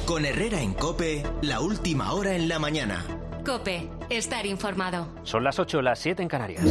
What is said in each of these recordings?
Con Herrera en COPE, la última hora en la mañana. COPE, estar informado. Son las 8, las 7 en Canarias.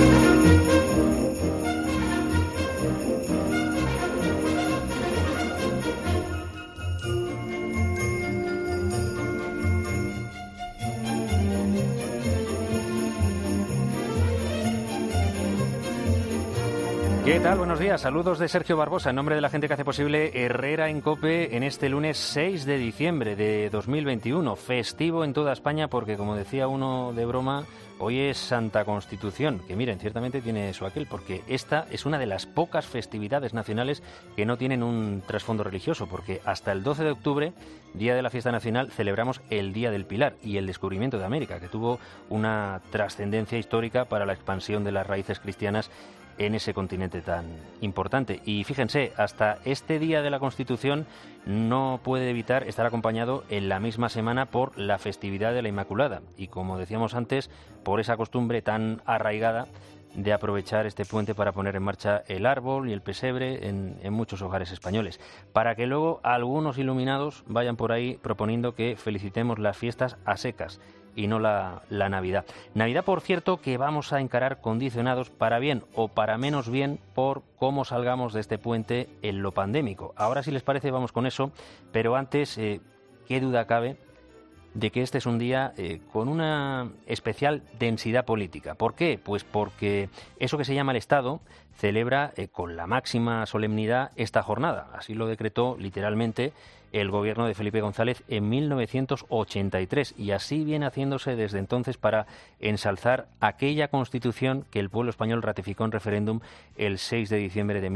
¿Qué tal? Buenos días. Saludos de Sergio Barbosa en nombre de la gente que hace posible Herrera en COPE en este lunes 6 de diciembre de 2021. Festivo en toda España porque, como decía uno de broma, hoy es Santa Constitución, que miren, ciertamente tiene su aquel, porque esta es una de las pocas festividades nacionales que no tienen un trasfondo religioso, porque hasta el 12 de octubre, día de la fiesta nacional, celebramos el Día del Pilar y el descubrimiento de América, que tuvo una trascendencia histórica para la expansión de las raíces cristianas en ese continente tan importante. Y fíjense, hasta este Día de la Constitución no puede evitar estar acompañado en la misma semana por la festividad de la Inmaculada y, como decíamos antes, por esa costumbre tan arraigada de aprovechar este puente para poner en marcha el árbol y el pesebre en muchos hogares españoles, para que luego algunos iluminados vayan por ahí proponiendo que felicitemos las fiestas a secas y no la Navidad. Navidad, por cierto, que vamos a encarar condicionados para bien o para menos bien por cómo salgamos de este puente en lo pandémico. Ahora, si les parece, vamos con eso, pero antes, qué duda cabe de que este es un día con una especial densidad política. ¿Por qué? Pues porque eso que se llama el Estado celebra con la máxima solemnidad esta jornada. Así lo decretó literalmente el gobierno de Felipe González en 1983 y así viene haciéndose desde entonces para ensalzar aquella Constitución que el pueblo español ratificó en referéndum el 6 de diciembre de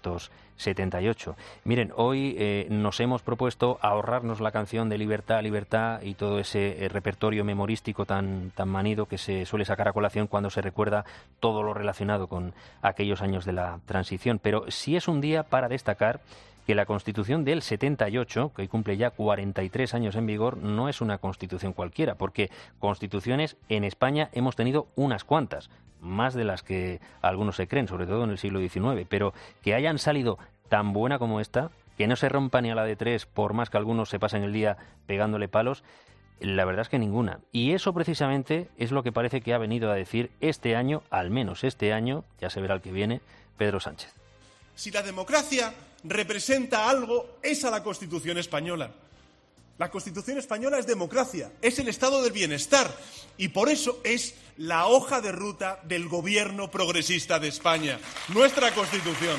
1978. Miren, hoy nos hemos propuesto ahorrarnos la canción de Libertad, Libertad y todo ese repertorio memorístico tan manido que se suele sacar a colación cuando se recuerda todo lo relacionado con aquellos años de la transición. Pero sí es un día para destacar que la Constitución del 78, que hoy cumple ya 43 años en vigor, no es una Constitución cualquiera, porque constituciones en España hemos tenido unas cuantas, más de las que algunos se creen, sobre todo en el siglo XIX, pero que hayan salido tan buena como esta, que no se rompa ni a la de tres, por más que algunos se pasen el día pegándole palos, la verdad es que ninguna. Y eso precisamente es lo que parece que ha venido a decir este año, al menos este año, ya se verá el que viene, Pedro Sánchez. Si la democracia representa algo, es a la Constitución española. La Constitución española es democracia, es el estado del bienestar y por eso es la hoja de ruta del gobierno progresista de España, nuestra Constitución.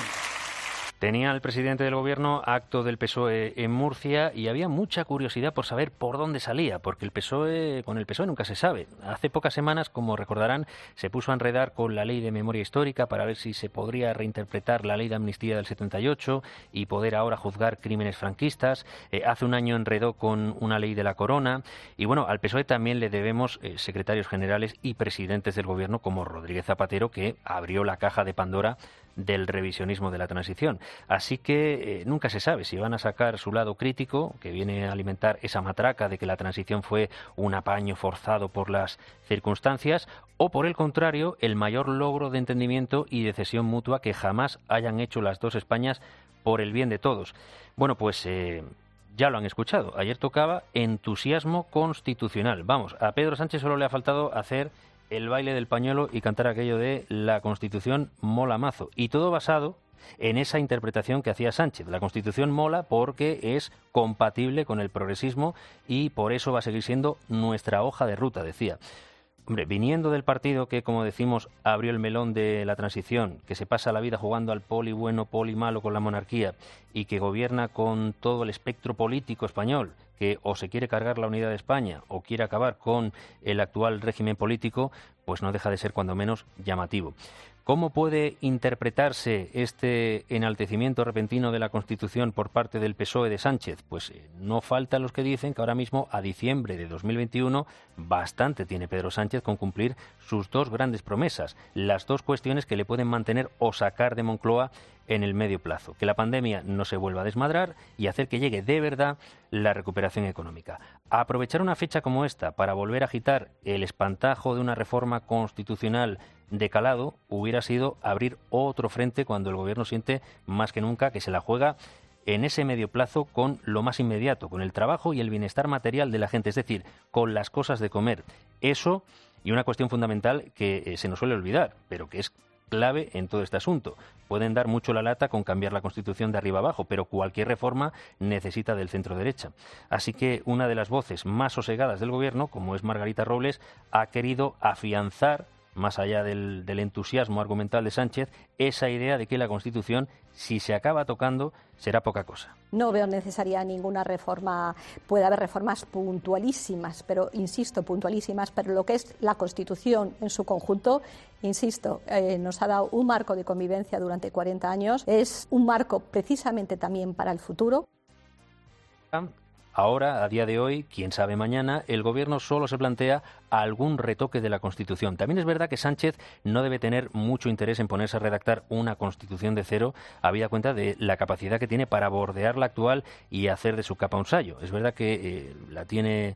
Tenía el presidente del gobierno acto del PSOE en Murcia y había mucha curiosidad por saber por dónde salía, porque con el PSOE nunca se sabe. Hace pocas semanas, como recordarán, se puso a enredar con la ley de memoria histórica para ver si se podría reinterpretar la ley de amnistía del 78 y poder ahora juzgar crímenes franquistas. Hace un año enredó con una ley de la corona y bueno, al PSOE también le debemos secretarios generales y presidentes del gobierno como Rodríguez Zapatero, que abrió la caja de Pandora del revisionismo de la transición. Así que nunca se sabe si van a sacar su lado crítico, que viene a alimentar esa matraca de que la transición fue un apaño forzado por las circunstancias, o por el contrario, el mayor logro de entendimiento y de cesión mutua que jamás hayan hecho las dos Españas por el bien de todos. Bueno, pues ya lo han escuchado. Ayer tocaba entusiasmo constitucional. Vamos, a Pedro Sánchez solo le ha faltado hacer el baile del pañuelo y cantar aquello de la Constitución mola mazo. Y todo basado en esa interpretación que hacía Sánchez. La Constitución mola porque es compatible con el progresismo y por eso va a seguir siendo nuestra hoja de ruta, decía. Hombre, viniendo del partido que, como decimos, abrió el melón de la transición, que se pasa la vida jugando al poli bueno, poli malo con la monarquía y que gobierna con todo el espectro político español, que o se quiere cargar la unidad de España o quiere acabar con el actual régimen político, pues no deja de ser cuando menos llamativo. ¿Cómo puede interpretarse este enaltecimiento repentino de la Constitución por parte del PSOE de Sánchez? Pues no faltan los que dicen que ahora mismo, a diciembre de 2021, bastante tiene Pedro Sánchez con cumplir sus dos grandes promesas, las dos cuestiones que le pueden mantener o sacar de Moncloa en el medio plazo, que la pandemia no se vuelva a desmadrar y hacer que llegue de verdad la recuperación económica. Aprovechar una fecha como esta para volver a agitar el espantajo de una reforma constitucional de calado hubiera sido abrir otro frente cuando el gobierno siente más que nunca que se la juega en ese medio plazo con lo más inmediato, con el trabajo y el bienestar material de la gente, es decir, con las cosas de comer. Eso, y una cuestión fundamental que se nos suele olvidar, pero que es clave en todo este asunto. Pueden dar mucho la lata con cambiar la Constitución de arriba abajo, pero cualquier reforma necesita del centro derecha. Así que una de las voces más sosegadas del Gobierno, como es Margarita Robles, ha querido afianzar, más allá del entusiasmo argumental de Sánchez, esa idea de que la Constitución, si se acaba tocando, será poca cosa. No veo necesaria ninguna reforma. Puede haber reformas puntualísimas, pero insisto, puntualísimas, pero lo que es la Constitución en su conjunto, insisto, nos ha dado un marco de convivencia durante 40 años, es un marco precisamente también para el futuro. Ahora, a día de hoy, quién sabe mañana, el Gobierno solo se plantea algún retoque de la Constitución. También es verdad que Sánchez no debe tener mucho interés en ponerse a redactar una Constitución de cero, habida cuenta de la capacidad que tiene para bordear la actual y hacer de su capa un sayo. Es verdad que tiene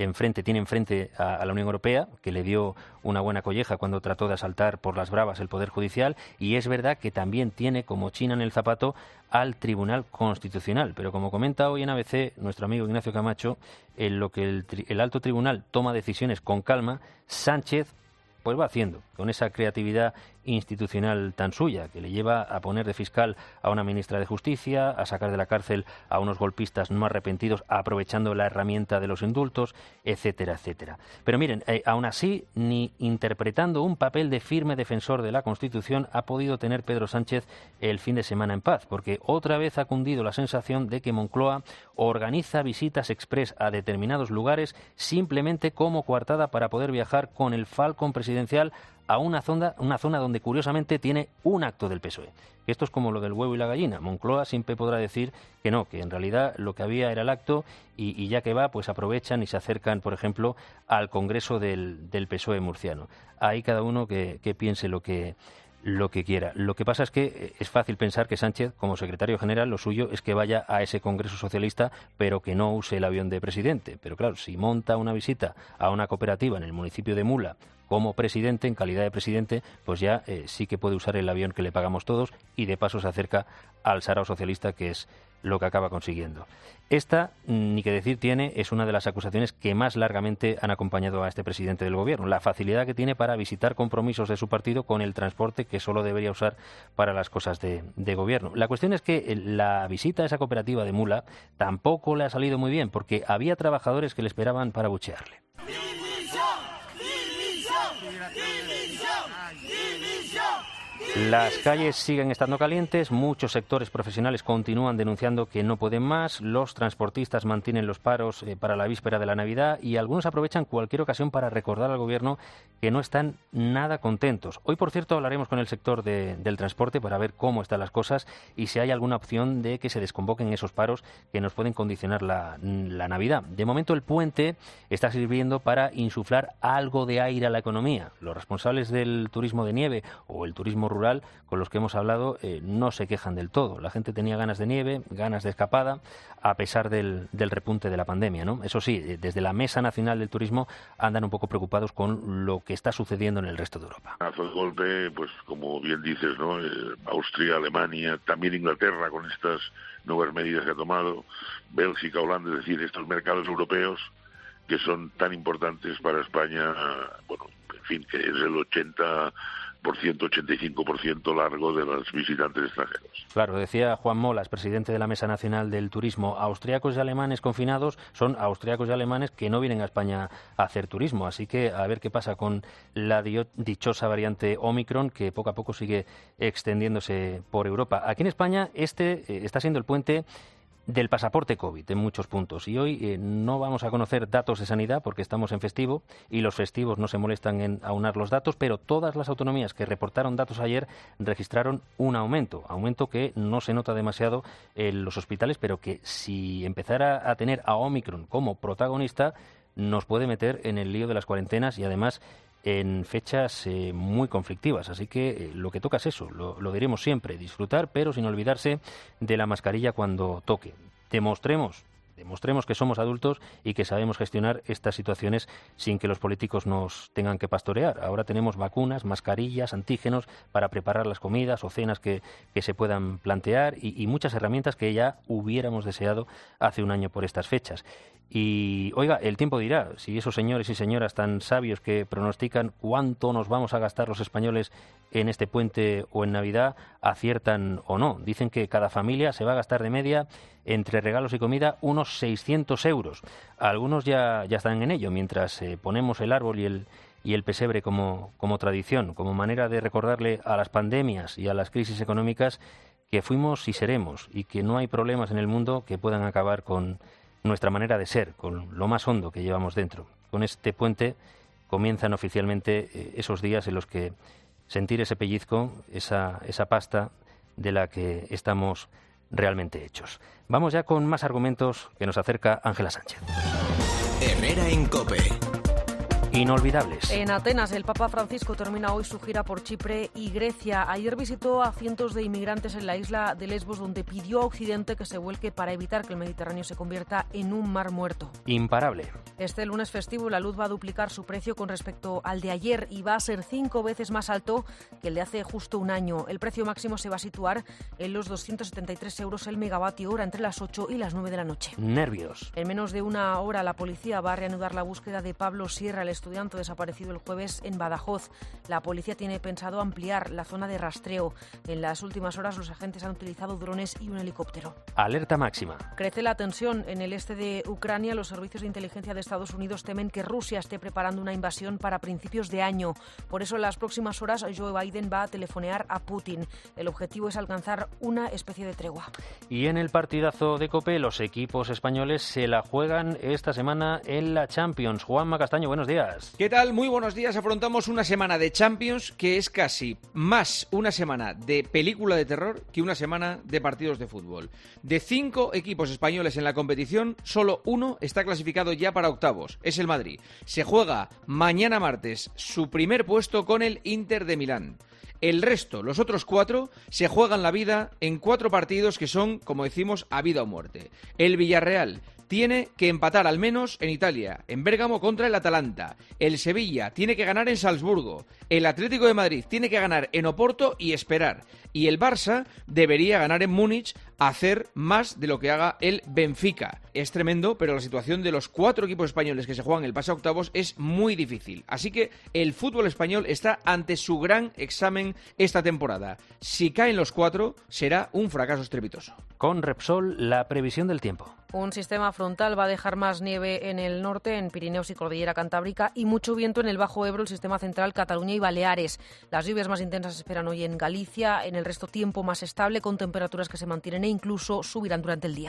enfrente a la Unión Europea, que le dio una buena colleja cuando trató de asaltar por las bravas el Poder Judicial, y es verdad que también tiene como china en el zapato al Tribunal Constitucional. Pero como comenta hoy en ABC nuestro amigo Ignacio Camacho, en lo que el alto tribunal toma decisiones con calma, Sánchez pues va haciendo, con esa creatividad institucional tan suya, que le lleva a poner de fiscal a una ministra de Justicia, a sacar de la cárcel a unos golpistas no arrepentidos, aprovechando la herramienta de los indultos, etcétera, etcétera. Pero miren, aún así, ni interpretando un papel de firme defensor de la Constitución ha podido tener Pedro Sánchez el fin de semana en paz, porque otra vez ha cundido la sensación de que Moncloa organiza visitas express a determinados lugares simplemente como coartada para poder viajar con el Falcon presidencial a una zona donde curiosamente tiene un acto del PSOE. Esto es como lo del huevo y la gallina. Moncloa siempre podrá decir que no, que en realidad lo que había era el acto y ya que va, pues aprovechan y se acercan, por ejemplo, al Congreso del PSOE murciano. Ahí cada uno que piense lo que quiera. Lo que pasa es que es fácil pensar que Sánchez, como secretario general, lo suyo es que vaya a ese Congreso Socialista, pero que no use el avión de presidente. Pero claro, si monta una visita a una cooperativa en el municipio de Mula como presidente, en calidad de presidente, pues ya sí que puede usar el avión que le pagamos todos y de paso se acerca al sarao socialista, que es lo que acaba consiguiendo. Esta, ni que decir tiene, es una de las acusaciones que más largamente han acompañado a este presidente del Gobierno, la facilidad que tiene para visitar compromisos de su partido con el transporte que solo debería usar para las cosas de Gobierno. La cuestión es que la visita a esa cooperativa de Mula tampoco le ha salido muy bien, porque había trabajadores que le esperaban para abuchearle. Las calles siguen estando calientes, muchos sectores profesionales continúan denunciando que no pueden más, los transportistas mantienen los paros para la víspera de la Navidad y algunos aprovechan cualquier ocasión para recordar al Gobierno que no están nada contentos. Hoy, por cierto, hablaremos con el sector del transporte para ver cómo están las cosas y si hay alguna opción de que se desconvoquen esos paros que nos pueden condicionar la Navidad. De momento, el puente está sirviendo para insuflar algo de aire a la economía. Los responsables del turismo de nieve o el turismo rural con los que hemos hablado no se quejan del todo. La gente tenía ganas de nieve, ganas de escapada, a pesar del repunte de la pandemia, ¿no? Eso sí, desde la Mesa Nacional del Turismo andan un poco preocupados con lo que está sucediendo en el resto de Europa. A el golpe, pues como bien dices, ¿no? Austria, Alemania, también Inglaterra con estas nuevas medidas que ha tomado, Bélgica, Holanda, es decir, estos mercados europeos que son tan importantes para España, bueno, en fin, que es el 85% largo de los visitantes extranjeros. Claro, decía Juan Molas, presidente de la Mesa Nacional del Turismo, austriacos y alemanes confinados son austriacos y alemanes que no vienen a España a hacer turismo, así que a ver qué pasa con la dichosa variante Omicron que poco a poco sigue extendiéndose por Europa. Aquí en España está siendo el puente del pasaporte COVID en muchos puntos. Y hoy no vamos a conocer datos de sanidad porque estamos en festivo y los festivos no se molestan en aunar los datos, pero todas las autonomías que reportaron datos ayer registraron un aumento que no se nota demasiado en los hospitales, pero que si empezara a tener a Omicron como protagonista nos puede meter en el lío de las cuarentenas y además en fechas muy conflictivas. Así que lo que toca es eso, lo diremos siempre, disfrutar, pero sin olvidarse de la mascarilla cuando toque. Demostremos demostremos que somos adultos y que sabemos gestionar estas situaciones sin que los políticos nos tengan que pastorear. Ahora tenemos vacunas, mascarillas, antígenos para preparar las comidas o cenas que se puedan plantear y muchas herramientas que ya hubiéramos deseado hace un año por estas fechas. Y, oiga, el tiempo dirá si esos señores y señoras tan sabios que pronostican cuánto nos vamos a gastar los españoles en este puente o en Navidad aciertan o no. Dicen que cada familia se va a gastar de media, entre regalos y comida, unos 600 euros. Algunos ya están en ello, mientras ponemos el árbol y el pesebre como tradición, como manera de recordarle a las pandemias y a las crisis económicas que fuimos y seremos, y que no hay problemas en el mundo que puedan acabar con nuestra manera de ser, con lo más hondo que llevamos dentro. Con este puente comienzan oficialmente esos días en los que sentir ese pellizco, esa pasta de la que estamos realmente hechos. Vamos ya con más argumentos que nos acerca Ángela Sánchez. Herrera en COPE. Inolvidables. En Atenas, el Papa Francisco termina hoy su gira por Chipre y Grecia. Ayer visitó a cientos de inmigrantes en la isla de Lesbos, donde pidió a Occidente que se vuelque para evitar que el Mediterráneo se convierta en un mar muerto. Imparable. Este lunes festivo, la luz va a duplicar su precio con respecto al de ayer y va a ser 5 veces más alto que el de hace justo un año. El precio máximo se va a situar en los 273 euros el megavatio hora entre las 8 y las 9 de la noche. Nervios. En menos de una hora, la policía va a reanudar la búsqueda de Pablo Sierra, el estudiante desaparecido el jueves en Badajoz. La policía tiene pensado ampliar la zona de rastreo. En las últimas horas, los agentes han utilizado drones y un helicóptero. Alerta máxima. Crece la tensión en el este de Ucrania. Los servicios de inteligencia de Estados Unidos temen que Rusia esté preparando una invasión para principios de año. Por eso, en las próximas horas, Joe Biden va a telefonear a Putin. El objetivo es alcanzar una especie de tregua. Y en el partidazo de COPE, los equipos españoles se la juegan esta semana en la Champions. Juanma Castaño, buenos días. ¿Qué tal? Muy buenos días. Afrontamos una semana de Champions que es casi más una semana de película de terror que una semana de partidos de fútbol. De 5 equipos españoles en la competición, solo uno está clasificado ya para octavos. Es el Madrid. Se juega mañana martes su primer puesto con el Inter de Milán. El resto, los otros 4, se juegan la vida en 4 partidos que son, como decimos, a vida o muerte. El Villarreal tiene que empatar al menos en Italia, en Bérgamo contra el Atalanta. El Sevilla tiene que ganar en Salzburgo. El Atlético de Madrid tiene que ganar en Oporto y esperar. Y el Barça debería ganar en Múnich, hacer más de lo que haga el Benfica. Es tremendo, pero la situación de los 4 equipos españoles que se juegan el pase a octavos es muy difícil. Así que el fútbol español está ante su gran examen esta temporada. Si caen los 4, será un fracaso estrepitoso. Con Repsol, la previsión del tiempo. Un sistema frontal va a dejar más nieve en el norte, en Pirineos y Cordillera Cantábrica, y mucho viento en el Bajo Ebro, el sistema central, Cataluña y Baleares. Las lluvias más intensas se esperan hoy en Galicia, en el resto tiempo más estable, con temperaturas que se mantienen e incluso subirán durante el día.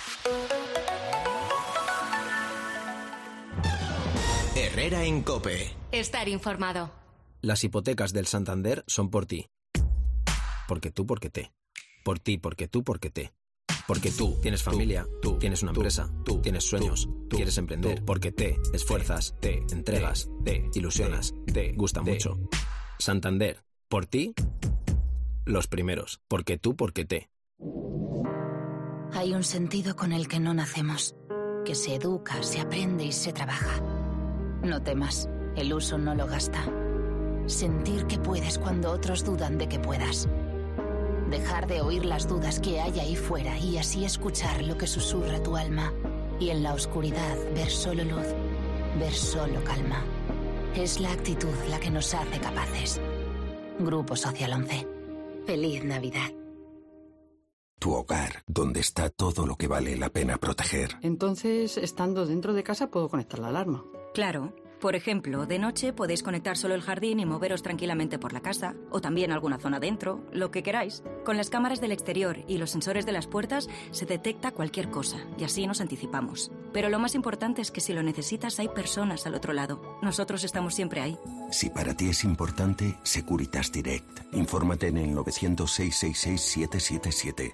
Herrera en COPE. Estar informado. Las hipotecas del Santander son por ti. Porque tú, porque te. Por ti, porque tú, porque te. Porque tú tienes familia, tú tienes una empresa, tú tienes sueños, quieres emprender, porque te esfuerzas, te entregas, te ilusionas, te gusta mucho. Santander, por ti, los primeros. Porque tú, porque te. Hay un sentido con el que no nacemos, que se educa, se aprende y se trabaja. No temas, el uso no lo gasta. Sentir que puedes cuando otros dudan de que puedas. Dejar de oír las dudas que hay ahí fuera y así escuchar lo que susurra tu alma. Y en la oscuridad ver solo luz, ver solo calma. Es la actitud la que nos hace capaces. Grupo Social 11. Feliz Navidad. Tu hogar, donde está todo lo que vale la pena proteger. Entonces, estando dentro de casa, puedo conectar la alarma. Claro. Por ejemplo, de noche podéis conectar solo el jardín y moveros tranquilamente por la casa, o también alguna zona dentro, lo que queráis. Con las cámaras del exterior y los sensores de las puertas se detecta cualquier cosa, y así nos anticipamos. Pero lo más importante es que si lo necesitas hay personas al otro lado. Nosotros estamos siempre ahí. Si para ti es importante, Securitas Direct. Infórmate en el 900-666-777.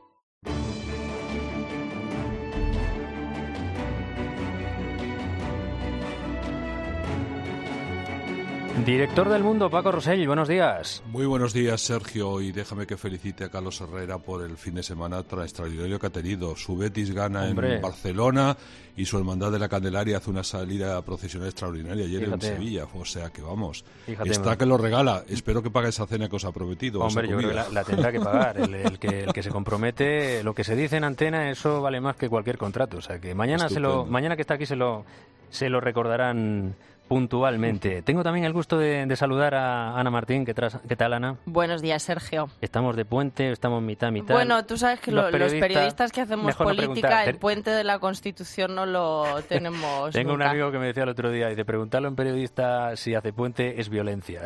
Director del Mundo, Paco Rosell, buenos días. Muy buenos días, Sergio, y déjame que felicite a Carlos Herrera por el fin de semana tan extraordinario que ha tenido. Su Betis gana en Barcelona y su Hermandad de la Candelaria hace una salida procesional extraordinaria ayer en Sevilla. O sea que vamos, está que lo regala. Espero que pague esa cena que os ha prometido. Hombre, yo creo que la tendrá que pagar. El que se compromete, lo que se dice en antena, eso vale más que cualquier contrato. O sea que mañana que está aquí se lo recordarán puntualmente. Tengo también el gusto de saludar a Ana Martín. ¿Qué tal, Ana? Buenos días, Sergio. Estamos de puente, estamos mitad. Bueno, tú sabes que los periodistas que hacemos política, el puente de la Constitución no lo tenemos Tengo nunca. Un amigo que me decía el otro día, dice, preguntarle a un periodista si hace puente es violencia.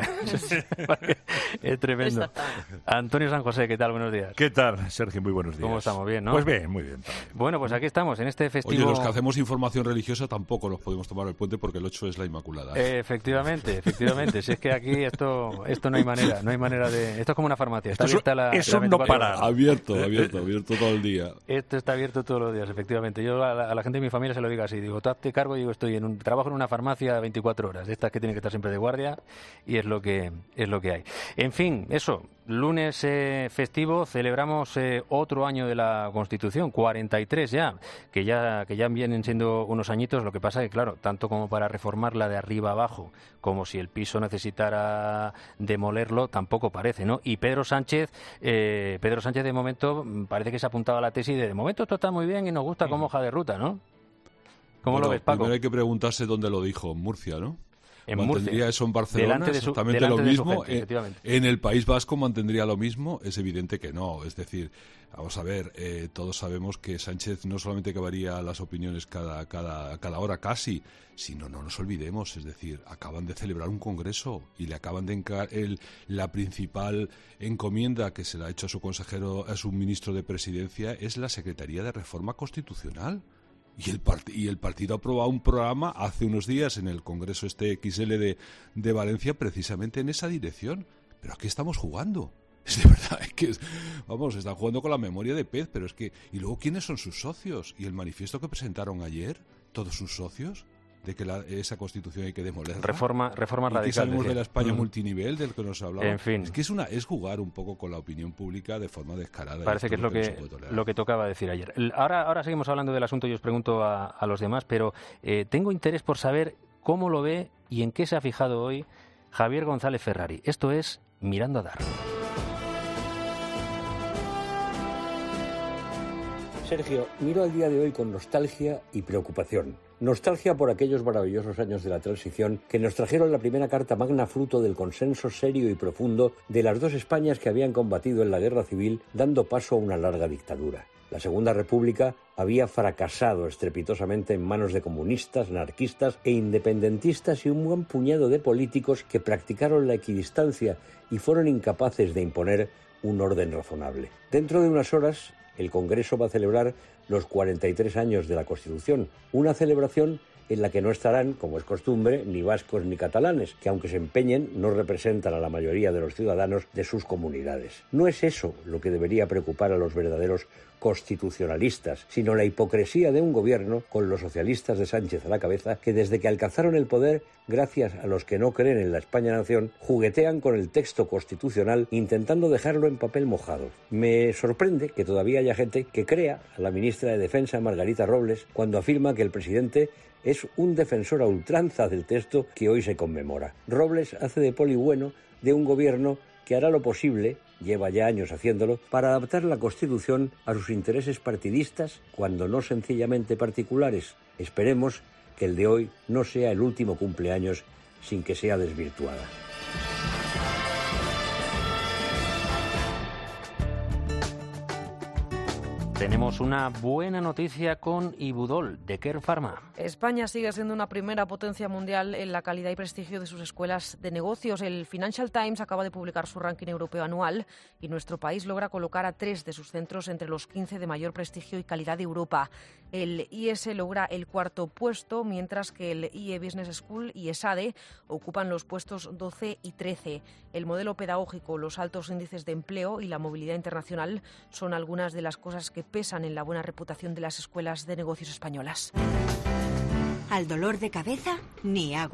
Es tremendo. Antonio San José, ¿qué tal? Buenos días. ¿Qué tal, Sergio? Muy buenos días. ¿Cómo estamos? ¿Bien, no? Pues bien, muy bien. También. Bueno, pues aquí estamos, en este festivo... Oye, los que hacemos información religiosa tampoco nos podemos tomar el puente porque el 8 es la Inmaculada. Efectivamente. Si es que aquí esto no hay manera de... Esto es como una farmacia. Está abierta eso no para. Abierto todo el día. Esto está abierto todos los días, efectivamente. Yo a la gente de mi familia se lo digo así. Digo, tú hazte cargo, digo, trabajo en una farmacia 24 horas. De estas que tienen que estar siempre de guardia y es lo que hay. En fin, eso... Lunes festivo, celebramos otro año de la Constitución, 43 ya, que ya vienen siendo unos añitos. Lo que pasa es que, claro, tanto como para reformarla de arriba abajo, como si el piso necesitara demolerlo, tampoco parece, ¿no? Y Pedro Sánchez de momento parece que se apuntaba a la tesis de momento esto está muy bien y nos gusta como hoja de ruta, ¿no? ¿Cómo lo ves, Paco? Primero hay que preguntarse dónde lo dijo, en Murcia, ¿no? ¿Mantendría eso en Barcelona? Exactamente lo mismo. Gente, en el País Vasco mantendría lo mismo. Es evidente que no. Es decir, vamos a ver, todos sabemos que Sánchez no solamente que varía las opiniones cada hora casi, sino no nos olvidemos. Es decir, acaban de celebrar un congreso y le acaban de la principal encomienda que se le ha hecho a su ministro de Presidencia es la Secretaría de Reforma Constitucional. Y el partido ha aprobado un programa hace unos días en el Congreso XL de Valencia precisamente en esa dirección. Pero ¿a qué estamos jugando? Es de verdad, es que están jugando con la memoria de pez, pero es que... ¿Y luego quiénes son sus socios? ¿Y el manifiesto que presentaron ayer, todos sus socios? De que esa Constitución hay que demolerla. Reforma radical. Aquí salimos de la España multinivel del que nos hablaba. En fin. Es que es jugar un poco con la opinión pública de forma descarada. Parece que es lo que tocaba decir ayer. Ahora seguimos hablando del asunto y os pregunto a los demás, pero tengo interés por saber cómo lo ve y en qué se ha fijado hoy Javier González Ferrari. Esto es Mirando a Dar. Sergio, miro al día de hoy con nostalgia y preocupación. Nostalgia por aquellos maravillosos años de la transición que nos trajeron la primera Carta Magna fruto del consenso serio y profundo de las dos Españas que habían combatido en la guerra civil, dando paso a una larga dictadura. La Segunda República había fracasado estrepitosamente en manos de comunistas, anarquistas e independentistas y un buen puñado de políticos que practicaron la equidistancia y fueron incapaces de imponer un orden razonable. Dentro de unas horas, el Congreso va a celebrar los 43 años de la Constitución, una celebración en la que no estarán, como es costumbre, ni vascos ni catalanes, que aunque se empeñen, no representan a la mayoría de los ciudadanos de sus comunidades. No es eso lo que debería preocupar a los verdaderos constitucionalistas, sino la hipocresía de un gobierno, con los socialistas de Sánchez a la cabeza, que desde que alcanzaron el poder, gracias a los que no creen en la España-nación, juguetean con el texto constitucional intentando dejarlo en papel mojado. Me sorprende que todavía haya gente que crea a la ministra de Defensa, Margarita Robles, cuando afirma que el presidente es un defensor a ultranza del texto que hoy se conmemora. Robles hace de poli bueno de un gobierno que hará lo posible, lleva ya años haciéndolo, para adaptar la Constitución a sus intereses partidistas, cuando no sencillamente particulares. Esperemos que el de hoy no sea el último cumpleaños sin que sea desvirtuada. Tenemos una buena noticia con Ibudol, de Kern Pharma. España sigue siendo una primera potencia mundial en la calidad y prestigio de sus escuelas de negocios. El Financial Times acaba de publicar su ranking europeo anual y nuestro país logra colocar a 3 de sus centros entre los 15 de mayor prestigio y calidad de Europa. El IES logra el 4º puesto, mientras que el IE Business School y ESADE ocupan los puestos 12 y 13. El modelo pedagógico, los altos índices de empleo y la movilidad internacional son algunas de las cosas que pesan en la buena reputación de las escuelas de negocios españolas. Al dolor de cabeza, ni agua.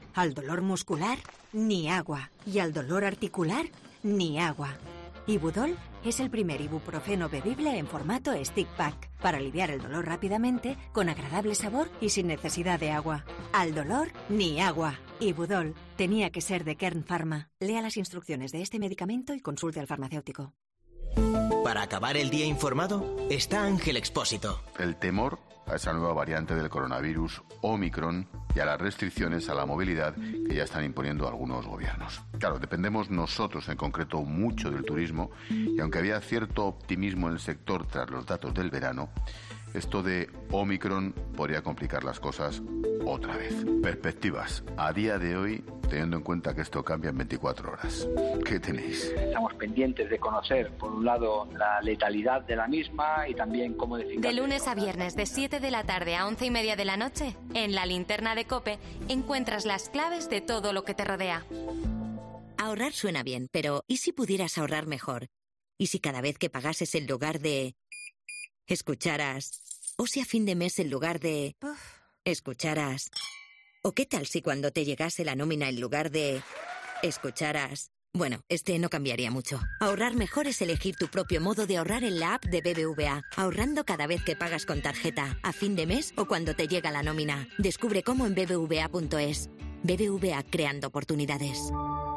Al dolor muscular, ni agua. Y al dolor articular, ni agua. Ibudol es el primer ibuprofeno bebible en formato stick pack para aliviar el dolor rápidamente, con agradable sabor y sin necesidad de agua. Al dolor, ni agua. Ibudol tenía que ser de Kern Pharma. Lea las instrucciones de este medicamento y consulte al farmacéutico. Para acabar el día informado, está Ángel Expósito. El temor a esa nueva variante del coronavirus, Omicron, y a las restricciones a la movilidad que ya están imponiendo algunos gobiernos. Claro, dependemos nosotros en concreto mucho del turismo, y aunque había cierto optimismo en el sector tras los datos del verano, esto de Omicron podría complicar las cosas otra vez. Perspectivas a día de hoy, teniendo en cuenta que esto cambia en 24 horas. ¿Qué tenéis? Estamos pendientes de conocer, por un lado, la letalidad de la misma y también cómo decir... De lunes a viernes, de 7 de la tarde a 11:30 de la noche, en la linterna de COPE, encuentras las claves de todo lo que te rodea. Ahorrar suena bien, pero ¿y si pudieras ahorrar mejor? ¿Y si cada vez que pagases en lugar de... escucharas? ¿O si a fin de mes en lugar de... escucharas? ¿O qué tal si cuando te llegase la nómina en lugar de... escucharas? Bueno, no cambiaría mucho. Ahorrar mejor es elegir tu propio modo de ahorrar en la app de BBVA, ahorrando cada vez que pagas con tarjeta, a fin de mes o cuando te llega la nómina. Descubre cómo en bbva.es. BBVA, creando oportunidades.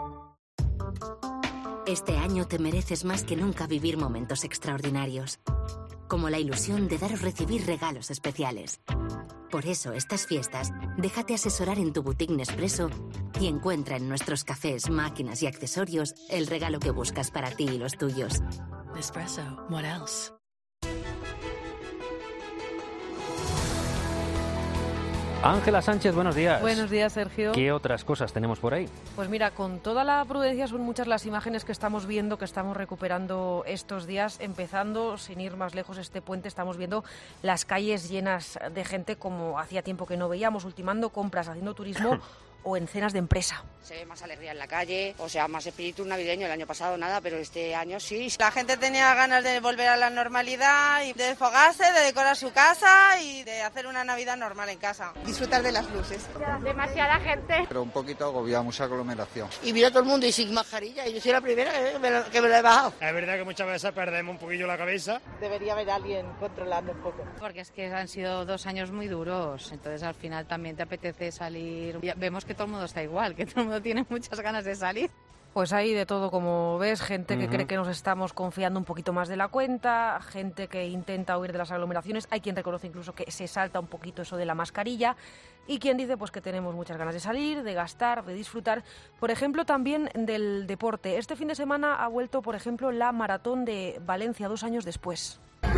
Este año te mereces más que nunca vivir momentos extraordinarios, como la ilusión de dar o recibir regalos especiales. Por eso, estas fiestas, déjate asesorar en tu boutique Nespresso y encuentra en nuestros cafés, máquinas y accesorios el regalo que buscas para ti y los tuyos. Nespresso, what else? Ángela Sánchez, buenos días. Buenos días, Sergio. ¿Qué otras cosas tenemos por ahí? Pues mira, con toda la prudencia son muchas las imágenes que estamos viendo, que estamos recuperando estos días. Empezando, sin ir más lejos, este puente, estamos viendo las calles llenas de gente como hacía tiempo que no veíamos, ultimando compras, haciendo turismo o en cenas de empresa. Se ve más alegría en la calle, o sea, más espíritu navideño. El año pasado nada, pero este año sí. La gente tenía ganas de volver a la normalidad y de desfogarse, de decorar su casa y de hacer una Navidad normal en casa. Disfrutar de las luces. Demasiada gente. Pero un poquito agobiada, mucha aglomeración. Y mira todo el mundo y sin mascarilla, y yo soy la primera que me la he bajado. Es verdad que muchas veces perdemos un poquillo la cabeza. Debería haber alguien controlando un poco. Porque es que han sido 2 años muy duros, entonces al final también te apetece salir. Vemos que todo el mundo está igual, que todo el mundo tiene muchas ganas de salir. Pues hay de todo, como ves, gente que cree que nos estamos confiando un poquito más de la cuenta, gente que intenta huir de las aglomeraciones, hay quien reconoce incluso que se salta un poquito eso de la mascarilla y quien dice pues que tenemos muchas ganas de salir, de gastar, de disfrutar, por ejemplo, también del deporte. Este fin de semana ha vuelto, por ejemplo, la maratón de Valencia 2 años después.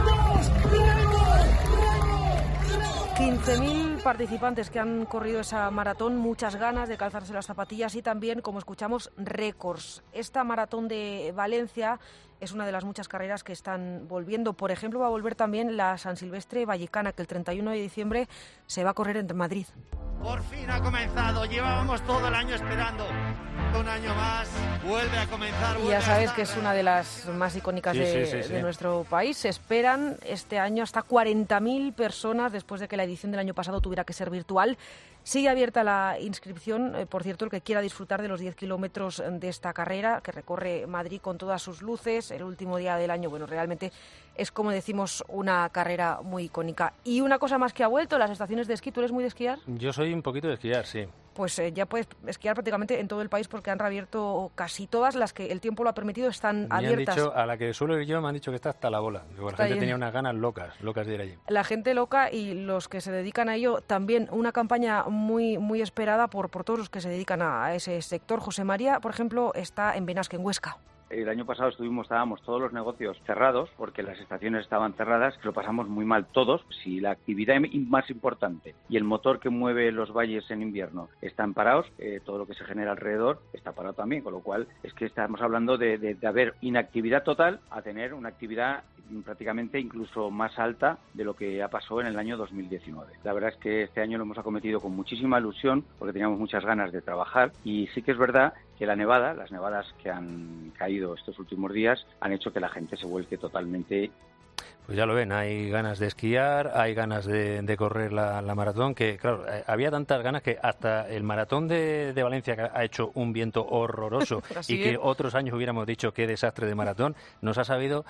15.000 participantes que han corrido esa maratón, muchas ganas de calzarse las zapatillas y también, como escuchamos, récords. Esta maratón de Valencia es una de las muchas carreras que están volviendo. Por ejemplo, va a volver también la San Silvestre Vallecana, que el 31 de diciembre se va a correr en Madrid. Por fin ha comenzado, llevábamos todo el año esperando. Un año más, vuelve a comenzar. Y ya sabes que es una de las más icónicas de nuestro país. Se esperan este año hasta 40.000 personas después de que la edición del año pasado tuviera que ser virtual. Sigue abierta la inscripción, por cierto, el que quiera disfrutar de los 10 kilómetros de esta carrera que recorre Madrid con todas sus luces, el último día del año. Bueno, realmente es, como decimos, una carrera muy icónica. Y una cosa más que ha vuelto, las estaciones de esquí. ¿Tú eres muy de esquiar? Yo soy un poquito de esquiar, sí. Pues ya puedes esquiar prácticamente en todo el país porque han reabierto casi todas las que el tiempo lo ha permitido, están abiertas. Han dicho, a la que suelo ir yo me han dicho que está hasta la bola. Digo, la gente tenía unas ganas locas de ir allí. La gente loca y los que se dedican a ello también. Una campaña muy, muy esperada por todos los que se dedican a ese sector. José María, por ejemplo, está en Benasque, en Huesca. El año pasado estábamos todos los negocios cerrados porque las estaciones estaban cerradas, lo pasamos muy mal todos. Si la actividad más importante y el motor que mueve los valles en invierno están parados, todo lo que se genera alrededor está parado también, con lo cual es que estamos hablando de haber inactividad total a tener una actividad prácticamente incluso más alta de lo que ha pasado en el año 2019. La verdad es que este año lo hemos acometido con muchísima ilusión porque teníamos muchas ganas de trabajar y sí que es verdad que las nevadas que han caído estos últimos días han hecho que la gente se vuelque totalmente. Pues ya lo ven, hay ganas de esquiar, hay ganas de correr la maratón, que claro, había tantas ganas que hasta el maratón de Valencia, que ha hecho un viento horroroso y que otros años hubiéramos dicho qué desastre de maratón, nos ha sabido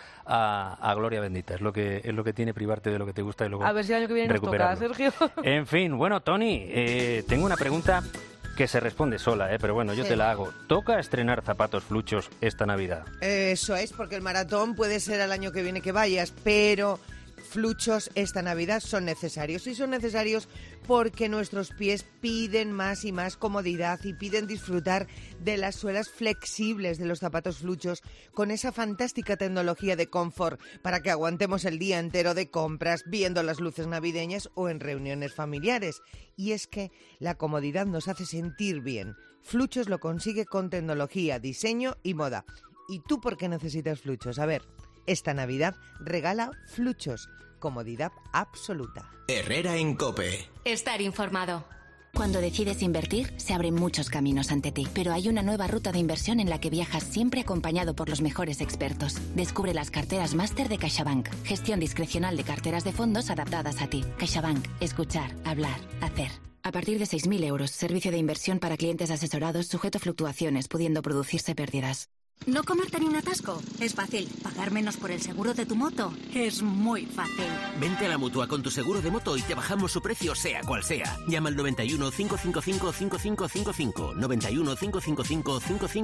a gloria bendita. Es lo que tiene privarte de lo que te gusta y luego a ver si el año que viene nos toca, Sergio. En fin, bueno, Toni, tengo una pregunta que se responde sola, pero bueno, yo te la hago. ¿Toca estrenar zapatos fluchos esta Navidad? Eso es, porque el maratón puede ser el año que viene que vayas, pero fluchos esta Navidad son necesarios. Y son necesarios porque nuestros pies piden más y más comodidad y piden disfrutar de las suelas flexibles de los zapatos fluchos con esa fantástica tecnología de confort para que aguantemos el día entero de compras, viendo las luces navideñas o en reuniones familiares. Y es que la comodidad nos hace sentir bien. Fluchos lo consigue con tecnología, diseño y moda. ¿Y tú por qué necesitas fluchos? A ver, esta Navidad regala fluchos. Comodidad absoluta. Herrera en COPE. Estar informado. Cuando decides invertir, se abren muchos caminos ante ti, pero hay una nueva ruta de inversión en la que viajas siempre acompañado por los mejores expertos. Descubre las carteras máster de CaixaBank. Gestión discrecional de carteras de fondos adaptadas a ti. CaixaBank. Escuchar, hablar, hacer. A partir de 6.000 euros, servicio de inversión para clientes asesorados sujeto a fluctuaciones, pudiendo producirse pérdidas. ¿No comerte ni un atasco? Es fácil. ¿Pagar menos por el seguro de tu moto? Es muy fácil. Vente a la Mutua con tu seguro de moto y te bajamos su precio sea cual sea. Llama al 91 555 5555. 91 555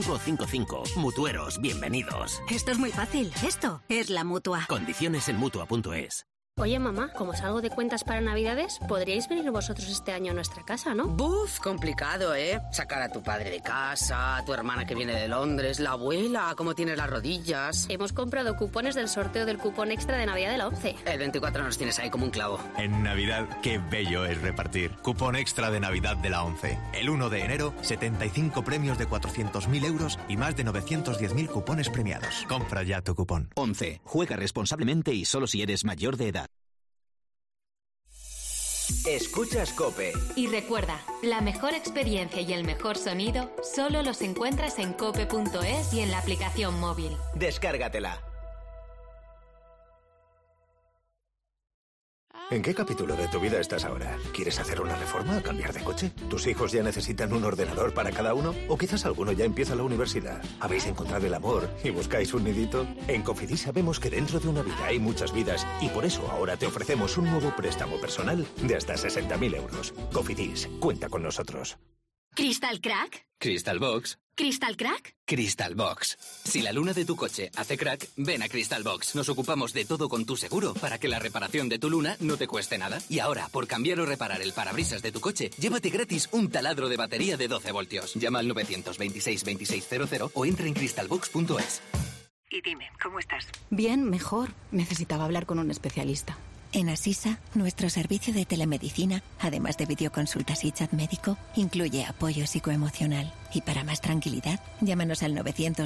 5555. Mutueros, bienvenidos. Esto es muy fácil. Esto es la Mutua. Condiciones en Mutua.es. Oye, mamá, como salgo de cuentas para Navidades, podríais venir vosotros este año a nuestra casa, ¿no? Buf, complicado, ¿eh? Sacar a tu padre de casa, a tu hermana que viene de Londres, la abuela, cómo tienes las rodillas. Hemos comprado cupones del sorteo del cupón extra de Navidad de la 11. El 24 nos tienes ahí como un clavo. En Navidad, qué bello es repartir. Cupón extra de Navidad de la 11. El 1 de enero, 75 premios de 400.000 euros y más de 910.000 cupones premiados. Compra ya tu cupón. 11. Juega responsablemente y solo si eres mayor de edad. Escuchas COPE. Y recuerda, la mejor experiencia y el mejor sonido solo los encuentras en cope.es y en la aplicación móvil. Descárgatela. ¿En qué capítulo de tu vida estás ahora? ¿Quieres hacer una reforma? ¿Cambiar de coche? ¿Tus hijos ya necesitan un ordenador para cada uno? ¿O quizás alguno ya empieza la universidad? ¿Habéis encontrado el amor y buscáis un nidito? En Cofidis sabemos que dentro de una vida hay muchas vidas y por eso ahora te ofrecemos un nuevo préstamo personal de hasta 60.000 euros. Cofidis, cuenta con nosotros. ¿Crystal Crack? Crystal Box. ¿Crystal Crack? Crystal Box. Si la luna de tu coche hace crack, ven a Crystal Box. Nos ocupamos de todo con tu seguro para que la reparación de tu luna no te cueste nada. Y ahora, por cambiar o reparar el parabrisas de tu coche, llévate gratis un taladro de batería de 12 voltios. Llama al 926 2600 o entra en crystalbox.es. Y dime, ¿cómo estás? Bien, mejor. Necesitaba hablar con un especialista. En Asisa, nuestro servicio de telemedicina, además de videoconsultas y chat médico, incluye apoyo psicoemocional. Y para más tranquilidad, llámanos al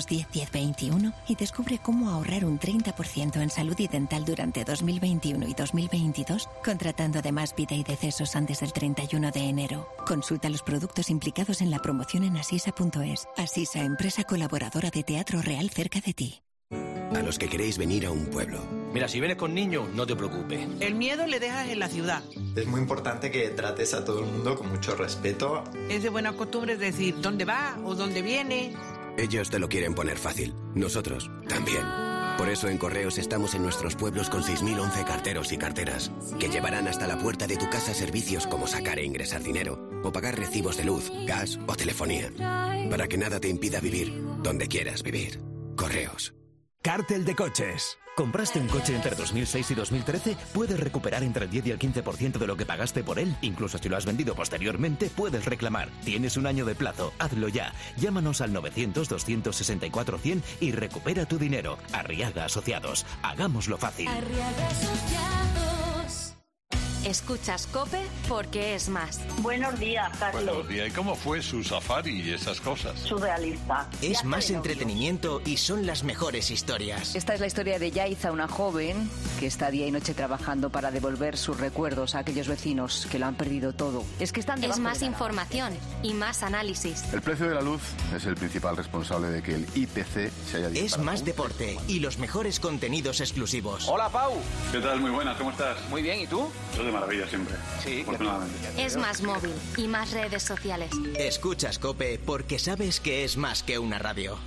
910-1021 y descubre cómo ahorrar un 30% en salud y dental durante 2021 y 2022, contratando además vida y decesos antes del 31 de enero. Consulta los productos implicados en la promoción en asisa.es. Asisa, empresa colaboradora de Teatro Real cerca de ti. A los que queréis venir a un pueblo. Mira, si vienes con niños, no te preocupes. El miedo le dejas en la ciudad. Es muy importante que trates a todo el mundo con mucho respeto. Es de buena costumbre decir dónde va o dónde viene. Ellos te lo quieren poner fácil. Nosotros también. Por eso en Correos estamos en nuestros pueblos con 6.011 carteros y carteras, que llevarán hasta la puerta de tu casa servicios como sacar e ingresar dinero, o pagar recibos de luz, gas o telefonía, para que nada te impida vivir donde quieras vivir. Correos. Cártel de coches. ¿Compraste un coche entre 2006 y 2013? Puedes recuperar entre el 10 y el 15% de lo que pagaste por él. Incluso si lo has vendido posteriormente, puedes reclamar. Tienes un año de plazo. Hazlo ya. Llámanos al 900-264-100 y recupera tu dinero. Arriaga Asociados. Hagámoslo fácil. Arriaga Asociados. Escuchas COPE porque es más. Buenos días, Carlos. Buenos días. ¿Y cómo fue su safari y esas cosas? Surrealista. Es más entretenimiento y son las mejores historias. Esta es la historia de Yaiza, una joven que está día y noche trabajando para devolver sus recuerdos a aquellos vecinos que lo han perdido todo. Es que están debajo Es más de la información y más análisis. El precio de la luz es el principal responsable de que el IPC se haya disparado. Es más deporte y los mejores contenidos exclusivos. Hola, Pau. ¿Qué tal? Muy buenas, ¿cómo estás? Muy bien, ¿y tú? Yo de maravilla siempre. Sí. Afortunadamente. Es más móvil y más redes sociales. Escuchas COPE porque sabes que es más que una radio.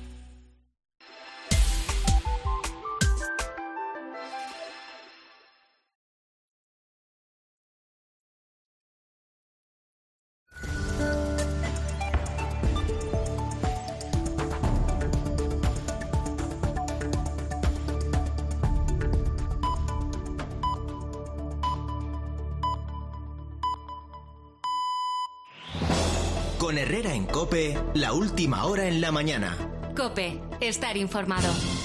Con Herrera en COPE, la última hora en la mañana. COPE, estar informado.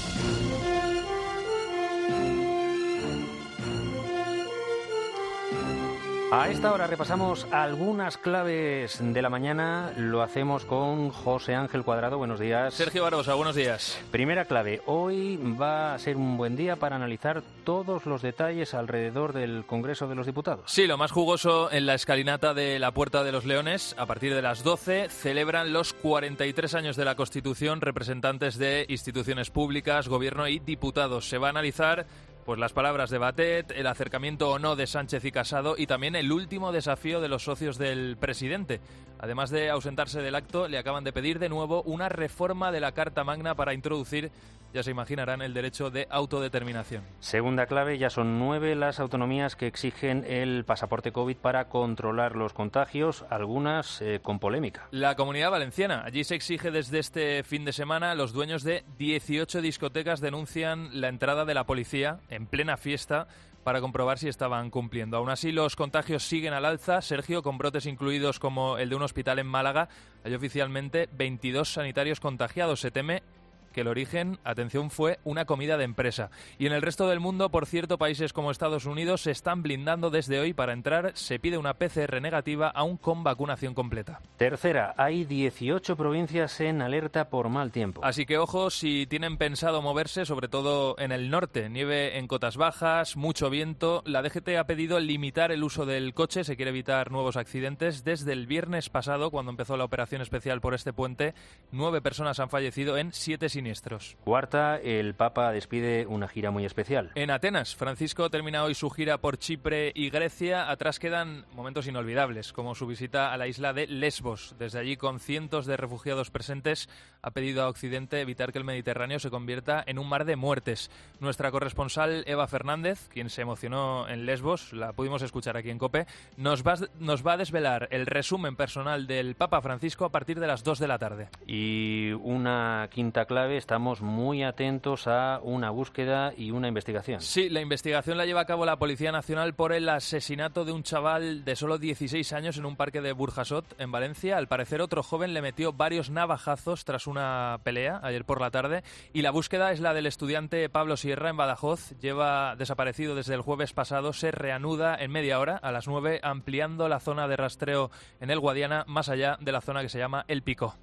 A esta hora repasamos algunas claves de la mañana. Lo hacemos con José Ángel Cuadrado. Buenos días. Sergio Barbosa, buenos días. Primera clave. Hoy va a ser un buen día para analizar todos los detalles alrededor del Congreso de los Diputados. Sí, lo más jugoso en la escalinata de la Puerta de los Leones. A partir de las 12 celebran los 43 años de la Constitución representantes de instituciones públicas, gobierno y diputados. Se va a analizar pues las palabras de Batet, el acercamiento o no de Sánchez y Casado y también el último desafío de los socios del presidente. Además de ausentarse del acto, le acaban de pedir de nuevo una reforma de la Carta Magna para introducir, ya se imaginarán, el derecho de autodeterminación. Segunda clave, ya son 9 las autonomías que exigen el pasaporte COVID para controlar los contagios, algunas con polémica. La Comunidad Valenciana, allí se exige desde este fin de semana. Los dueños de 18 discotecas denuncian la entrada de la policía en plena fiesta para comprobar si estaban cumpliendo. Aún así, los contagios siguen al alza, Sergio, con brotes incluidos como el de un hospital en Málaga. Hay oficialmente 22 sanitarios contagiados. Se teme que el origen, atención, fue una comida de empresa. Y en el resto del mundo, por cierto, países como Estados Unidos se están blindando desde hoy. Para entrar se pide una PCR negativa, aún con vacunación completa. Tercera, hay 18 provincias en alerta por mal tiempo. Así que ojo si tienen pensado moverse, sobre todo en el norte. Nieve en cotas bajas, mucho viento. La DGT ha pedido limitar el uso del coche, se quiere evitar nuevos accidentes. Desde el viernes pasado, cuando empezó la operación especial por este puente, 9 personas han fallecido en 7 siniestros. Cuarta, el Papa despide una gira muy especial. En Atenas, Francisco termina hoy su gira por Chipre y Grecia. Atrás quedan momentos inolvidables, como su visita a la isla de Lesbos. Desde allí, con cientos de refugiados presentes, ha pedido a Occidente evitar que el Mediterráneo se convierta en un mar de muertes. Nuestra corresponsal Eva Fernández, quien se emocionó en Lesbos, la pudimos escuchar aquí en COPE, nos va a desvelar el resumen personal del Papa Francisco a partir de las 2 de la tarde. Y una quinta clave, estamos muy atentos a una búsqueda y una investigación. Sí, la investigación la lleva a cabo la Policía Nacional por el asesinato de un chaval de solo 16 años en un parque de Burjasot, en Valencia. Al parecer, otro joven le metió varios navajazos tras una pelea ayer por la tarde. Y la búsqueda es la del estudiante Pablo Sierra en Badajoz. Lleva desaparecido desde el jueves pasado. Se reanuda en media hora, a las 9, ampliando la zona de rastreo en el Guadiana, más allá de la zona que se llama El Pico.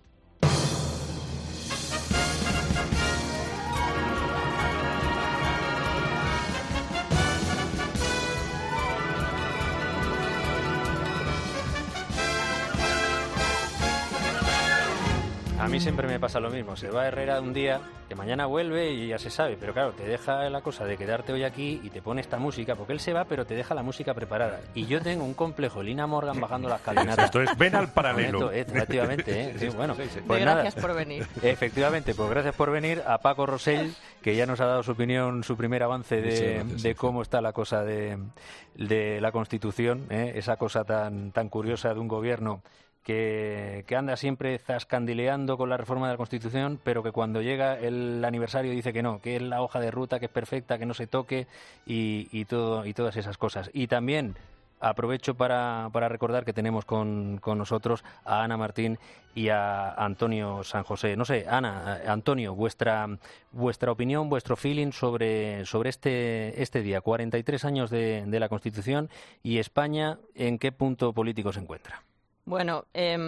A mí siempre me pasa lo mismo, se va Herrera un día, que mañana vuelve y ya se sabe, pero claro, te deja la cosa de quedarte hoy aquí y te pone esta música, porque él se va, pero te deja la música preparada. Y yo tengo un complejo, Lina Morgan bajando las escalinata. Esto es ven al paralelo. Efectivamente, sí, bueno. Pues gracias por venir. Efectivamente, pues gracias por venir. A Paco Rosell, que ya nos ha dado su opinión, su primer avance de cómo está la cosa de la Constitución, esa cosa tan curiosa de un gobierno que anda siempre zascandileando con la reforma de la Constitución, pero que cuando llega el aniversario dice que no, que es la hoja de ruta, que es perfecta, que no se toque y todas esas cosas. Y también aprovecho para recordar que tenemos con nosotros a Ana Martín y a Antonio San José. No sé, Ana, Antonio, vuestra opinión, vuestro feeling sobre este día, 43 años de la Constitución, y España, ¿en qué punto político se encuentra? Bueno,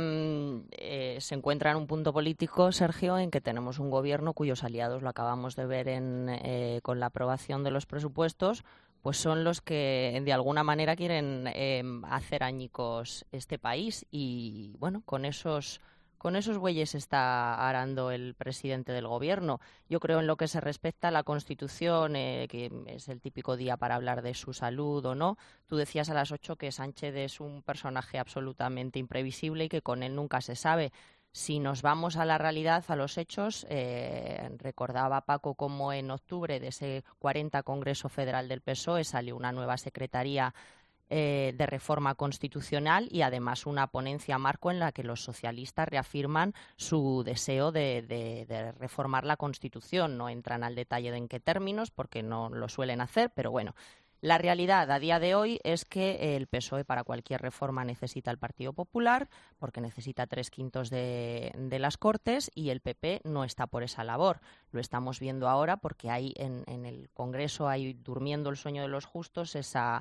se encuentra en un punto político, Sergio, en que tenemos un gobierno cuyos aliados, lo acabamos de ver con la aprobación de los presupuestos, pues son los que de alguna manera quieren hacer añicos este país, y bueno, con esos bueyes está arando el presidente del gobierno. Yo creo, en lo que se respecta a la Constitución, que es el típico día para hablar de su salud o no. Tú decías a las 8 que Sánchez es un personaje absolutamente imprevisible y que con él nunca se sabe. Si nos vamos a la realidad, a los hechos, recordaba Paco cómo en octubre de ese 40 Congreso Federal del PSOE salió una nueva secretaría de reforma constitucional y además una ponencia marco en la que los socialistas reafirman su deseo de reformar la Constitución. No entran al detalle de en qué términos, porque no lo suelen hacer, pero bueno. La realidad a día de hoy es que el PSOE para cualquier reforma necesita el Partido Popular, porque necesita 3/5 de las Cortes, y el PP no está por esa labor. Lo estamos viendo ahora porque hay en el Congreso, hay durmiendo el sueño de los justos,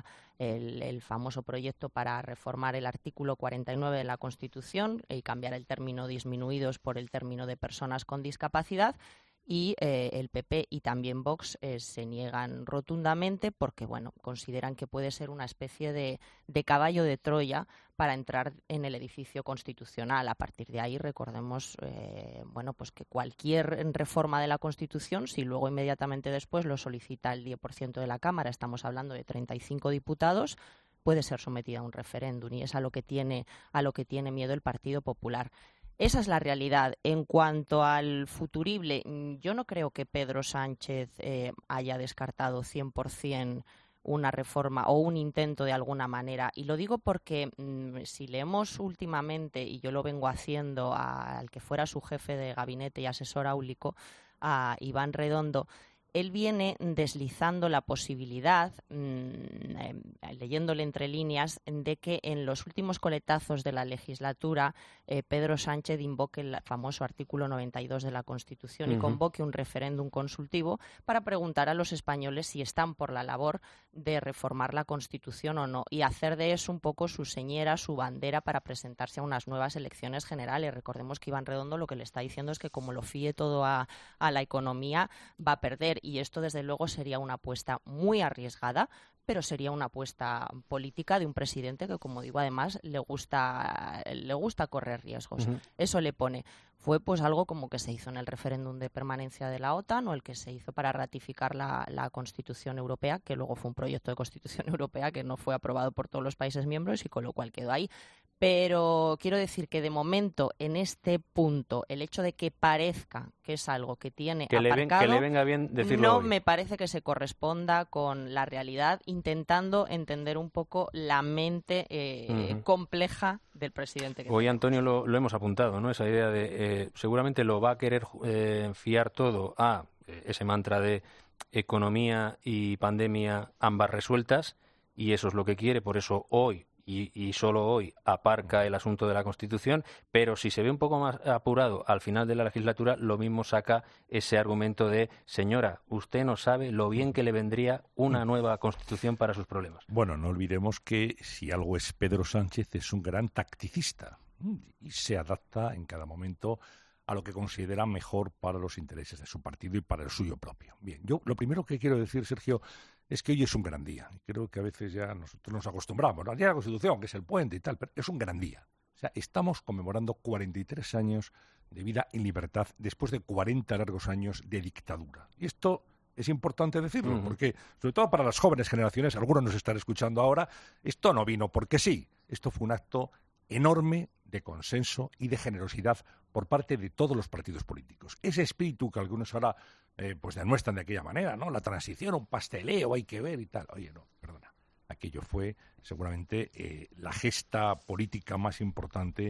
el famoso proyecto para reformar el artículo 49 de la Constitución y cambiar el término disminuidos por el término de personas con discapacidad. Y el PP y también Vox se niegan rotundamente porque, bueno, consideran que puede ser una especie de caballo de Troya para entrar en el edificio constitucional. A partir de ahí, recordemos, pues que cualquier reforma de la Constitución, si luego inmediatamente después lo solicita el 10% de la Cámara, estamos hablando de 35 diputados, puede ser sometida a un referéndum, y es a lo que tiene miedo el Partido Popular. Esa es la realidad. En cuanto al futurible, yo no creo que Pedro Sánchez haya descartado 100% una reforma o un intento de alguna manera. Y lo digo porque si leemos últimamente, y yo lo vengo haciendo al que fuera su jefe de gabinete y asesor áulico, a Iván Redondo, él viene deslizando la posibilidad, leyéndole entre líneas, de que en los últimos coletazos de la legislatura Pedro Sánchez invoque el famoso artículo 92 de la Constitución y convoque un referéndum consultivo para preguntar a los españoles si están por la labor de reformar la Constitución o no, y hacer de eso un poco su señera, su bandera para presentarse a unas nuevas elecciones generales. Recordemos que Iván Redondo lo que le está diciendo es que como lo fíe todo a la economía, va a perder. Y esto, desde luego, sería una apuesta muy arriesgada, pero sería una apuesta política de un presidente que, como digo, además le gusta correr riesgos. Eso le pone. Fue pues algo como que se hizo en el referéndum de permanencia de la OTAN, o el que se hizo para ratificar la Constitución Europea, que luego fue un proyecto de Constitución Europea que no fue aprobado por todos los países miembros y con lo cual quedó ahí. Pero quiero decir que de momento, en este punto, el hecho de que parezca que es algo que tiene aparcado, que le venga bien decirlo no hoy. Me parece que se corresponda con la realidad, intentando entender un poco la mente compleja del presidente. Hoy, Antonio, lo hemos apuntado, ¿no? Esa idea de seguramente lo va a querer fiar todo a ese mantra de economía y pandemia ambas resueltas, y eso es lo que quiere, por eso hoy y solo hoy aparca el asunto de la Constitución, pero si se ve un poco más apurado al final de la legislatura, lo mismo saca ese argumento de: señora, usted no sabe lo bien que le vendría una nueva Constitución para sus problemas. Bueno, no olvidemos que si algo es Pedro Sánchez, es un gran tacticista y se adapta en cada momento a lo que considera mejor para los intereses de su partido y para el suyo propio. Bien, yo lo primero que quiero decir, Sergio, es que hoy es un gran día. Creo que a veces ya nosotros nos acostumbramos, ¿no? Al día de la Constitución, que es el puente y tal, pero es un gran día. O sea, estamos conmemorando 43 años de vida en libertad después de 40 largos años de dictadura. Y esto es importante decirlo, porque, sobre todo para las jóvenes generaciones, algunos nos están escuchando ahora, esto no vino porque sí. Esto fue un acto enorme de consenso y de generosidad por parte de todos los partidos políticos. Ese espíritu que algunos ahora pues demuestran de aquella manera, ¿no? La transición, un pasteleo, hay que ver y tal. Oye, no, perdona. Aquello fue seguramente la gesta política más importante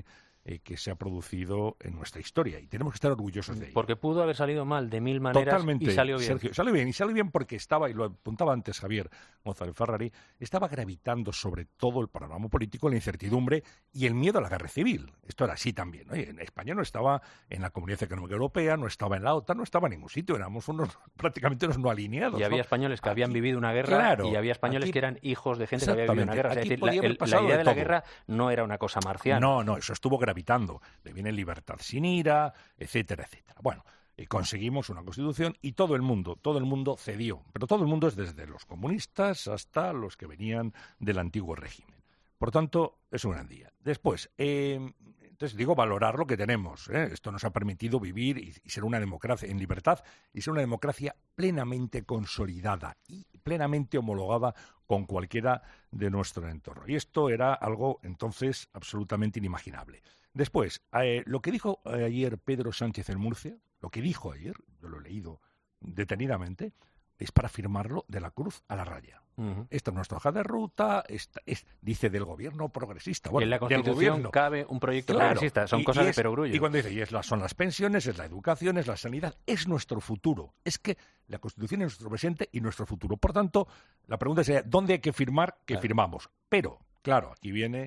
que se ha producido en nuestra historia, y tenemos que estar orgullosos de ello. Porque pudo haber salido mal de mil maneras. Totalmente, y salió bien. Sergio, salió bien porque estaba, y lo apuntaba antes Javier González Ferrari, estaba gravitando sobre todo el panorama político, la incertidumbre y el miedo a la guerra civil. Esto era así también, ¿no? En España no estaba en la Comunidad Económica Europea, no estaba en la OTAN, no estaba en ningún sitio, éramos prácticamente unos no alineados. Y había españoles que habían vivido una guerra, claro, y había españoles que eran hijos de gente que había vivido una guerra. Es decir, la idea de la guerra no era una cosa marciana. No, eso estuvo gravitando. Le viene libertad sin ira, etcétera, etcétera. Bueno, conseguimos una constitución y todo el mundo cedió. Pero todo el mundo es desde los comunistas hasta los que venían del antiguo régimen. Por tanto, es un gran día. Después, entonces digo, valorar lo que tenemos. Esto nos ha permitido vivir y ser una democracia en libertad y ser una democracia plenamente consolidada y plenamente homologada con cualquiera de nuestro entorno. Y esto era algo, entonces, absolutamente inimaginable. Después, lo que dijo ayer Pedro Sánchez en Murcia, lo que dijo ayer, yo lo he leído detenidamente, es para firmarlo de la cruz a la raya. Esta es nuestra hoja de ruta, dice del gobierno progresista. Bueno, en la Constitución cabe un proyecto progresista, son cosas de perogrullo. Y cuando dice, son las pensiones, es la educación, es la sanidad, es nuestro futuro. Es que la Constitución es nuestro presente y nuestro futuro. Por tanto, la pregunta sería, ¿dónde hay que firmar? Que firmamos. Pero, claro, aquí viene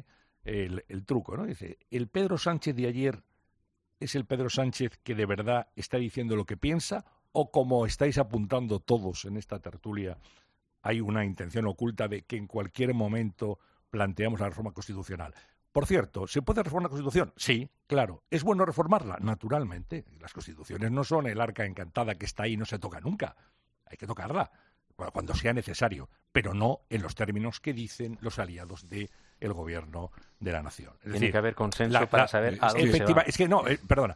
el truco, ¿no? Dice, el Pedro Sánchez de ayer es el Pedro Sánchez que de verdad está diciendo lo que piensa, o como estáis apuntando todos en esta tertulia, hay una intención oculta de que en cualquier momento planteamos la reforma constitucional. Por cierto, ¿se puede reformar la Constitución? Sí, claro. ¿Es bueno reformarla? Naturalmente. Las constituciones no son el arca encantada que está ahí y no se toca nunca. Hay que tocarla cuando sea necesario, pero no en los términos que dicen los aliados del gobierno de la nación. Es Tiene decir, que haber consenso para saber a dónde se va. Es que no, perdona,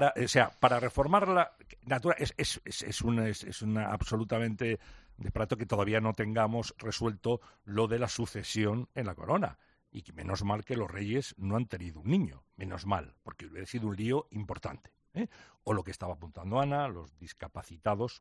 para reformarla es una absolutamente disparate que todavía no tengamos resuelto lo de la sucesión en la corona. Y que menos mal que los reyes no han tenido un niño, menos mal, porque hubiera sido un lío importante. O lo que estaba apuntando Ana, los discapacitados,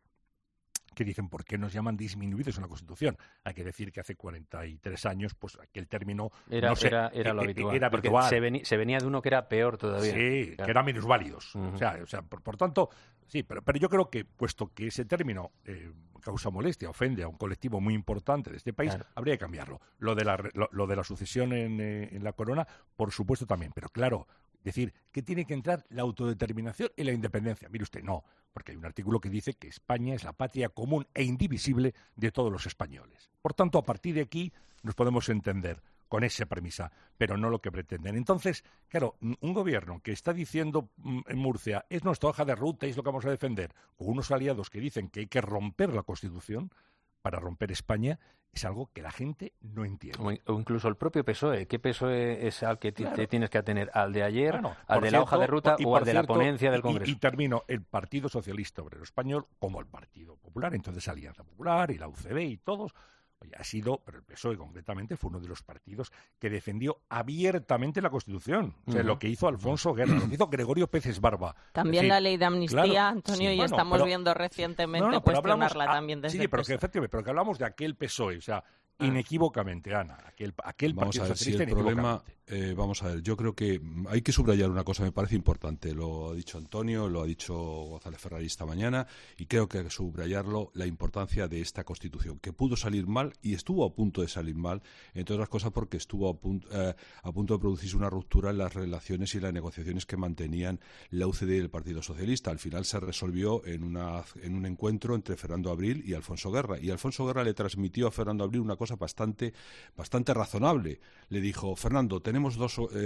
que dicen, ¿por qué nos llaman disminuidos en la Constitución? Hay que decir que hace 43 años, pues aquel término era lo habitual. Era porque habitual. Se venía de uno que era peor todavía. Sí, claro. Que era minusválidos. O sea, por tanto, sí, pero yo creo que, puesto que ese término causa molestia, ofende a un colectivo muy importante de este país, claro, habría que cambiarlo. Lo de la sucesión en la corona, por supuesto también, pero claro, decir que tiene que entrar la autodeterminación y la independencia. Mire usted, no, porque hay un artículo que dice que España es la patria común e indivisible de todos los españoles. Por tanto, a partir de aquí nos podemos entender con esa premisa, pero no lo que pretenden. Entonces, claro, un gobierno que está diciendo en Murcia, es nuestra hoja de ruta y es lo que vamos a defender, con unos aliados que dicen que hay que romper la Constitución para romper España, es algo que la gente no entiende. O incluso el propio PSOE. ¿Qué PSOE es al que te tienes que atener? ¿Al de ayer, al de la hoja de ruta o al de la ponencia del Congreso? Y termino, el Partido Socialista Obrero Español como el Partido Popular, entonces Alianza Popular y la UCD y todos, ha sido, pero el PSOE concretamente fue uno de los partidos que defendió abiertamente la Constitución. O sea, lo que hizo Alfonso Guerra, lo que hizo Gregorio Pérez Barba. También la ley de amnistía, claro, Antonio, sí, y estamos viendo recientemente cuestionarla también desde el PSOE. Efectivamente, pero que hablamos de aquel PSOE, o sea, inequívocamente, Ana, aquel Partido Socialista inequívocamente. Vamos a ver, yo creo que hay que subrayar una cosa, me parece importante, lo ha dicho Antonio, lo ha dicho González Ferrari esta mañana, y creo que hay que subrayarlo, la importancia de esta Constitución, que pudo salir mal y estuvo a punto de salir mal, entre otras cosas porque estuvo a punto de producirse una ruptura en las relaciones y las negociaciones que mantenían la UCD y el Partido Socialista. Al final se resolvió en un encuentro entre Fernando Abril y Alfonso Guerra, y Alfonso Guerra le transmitió a Fernando Abril una cosa bastante razonable. Le dijo, Fernando, tenemos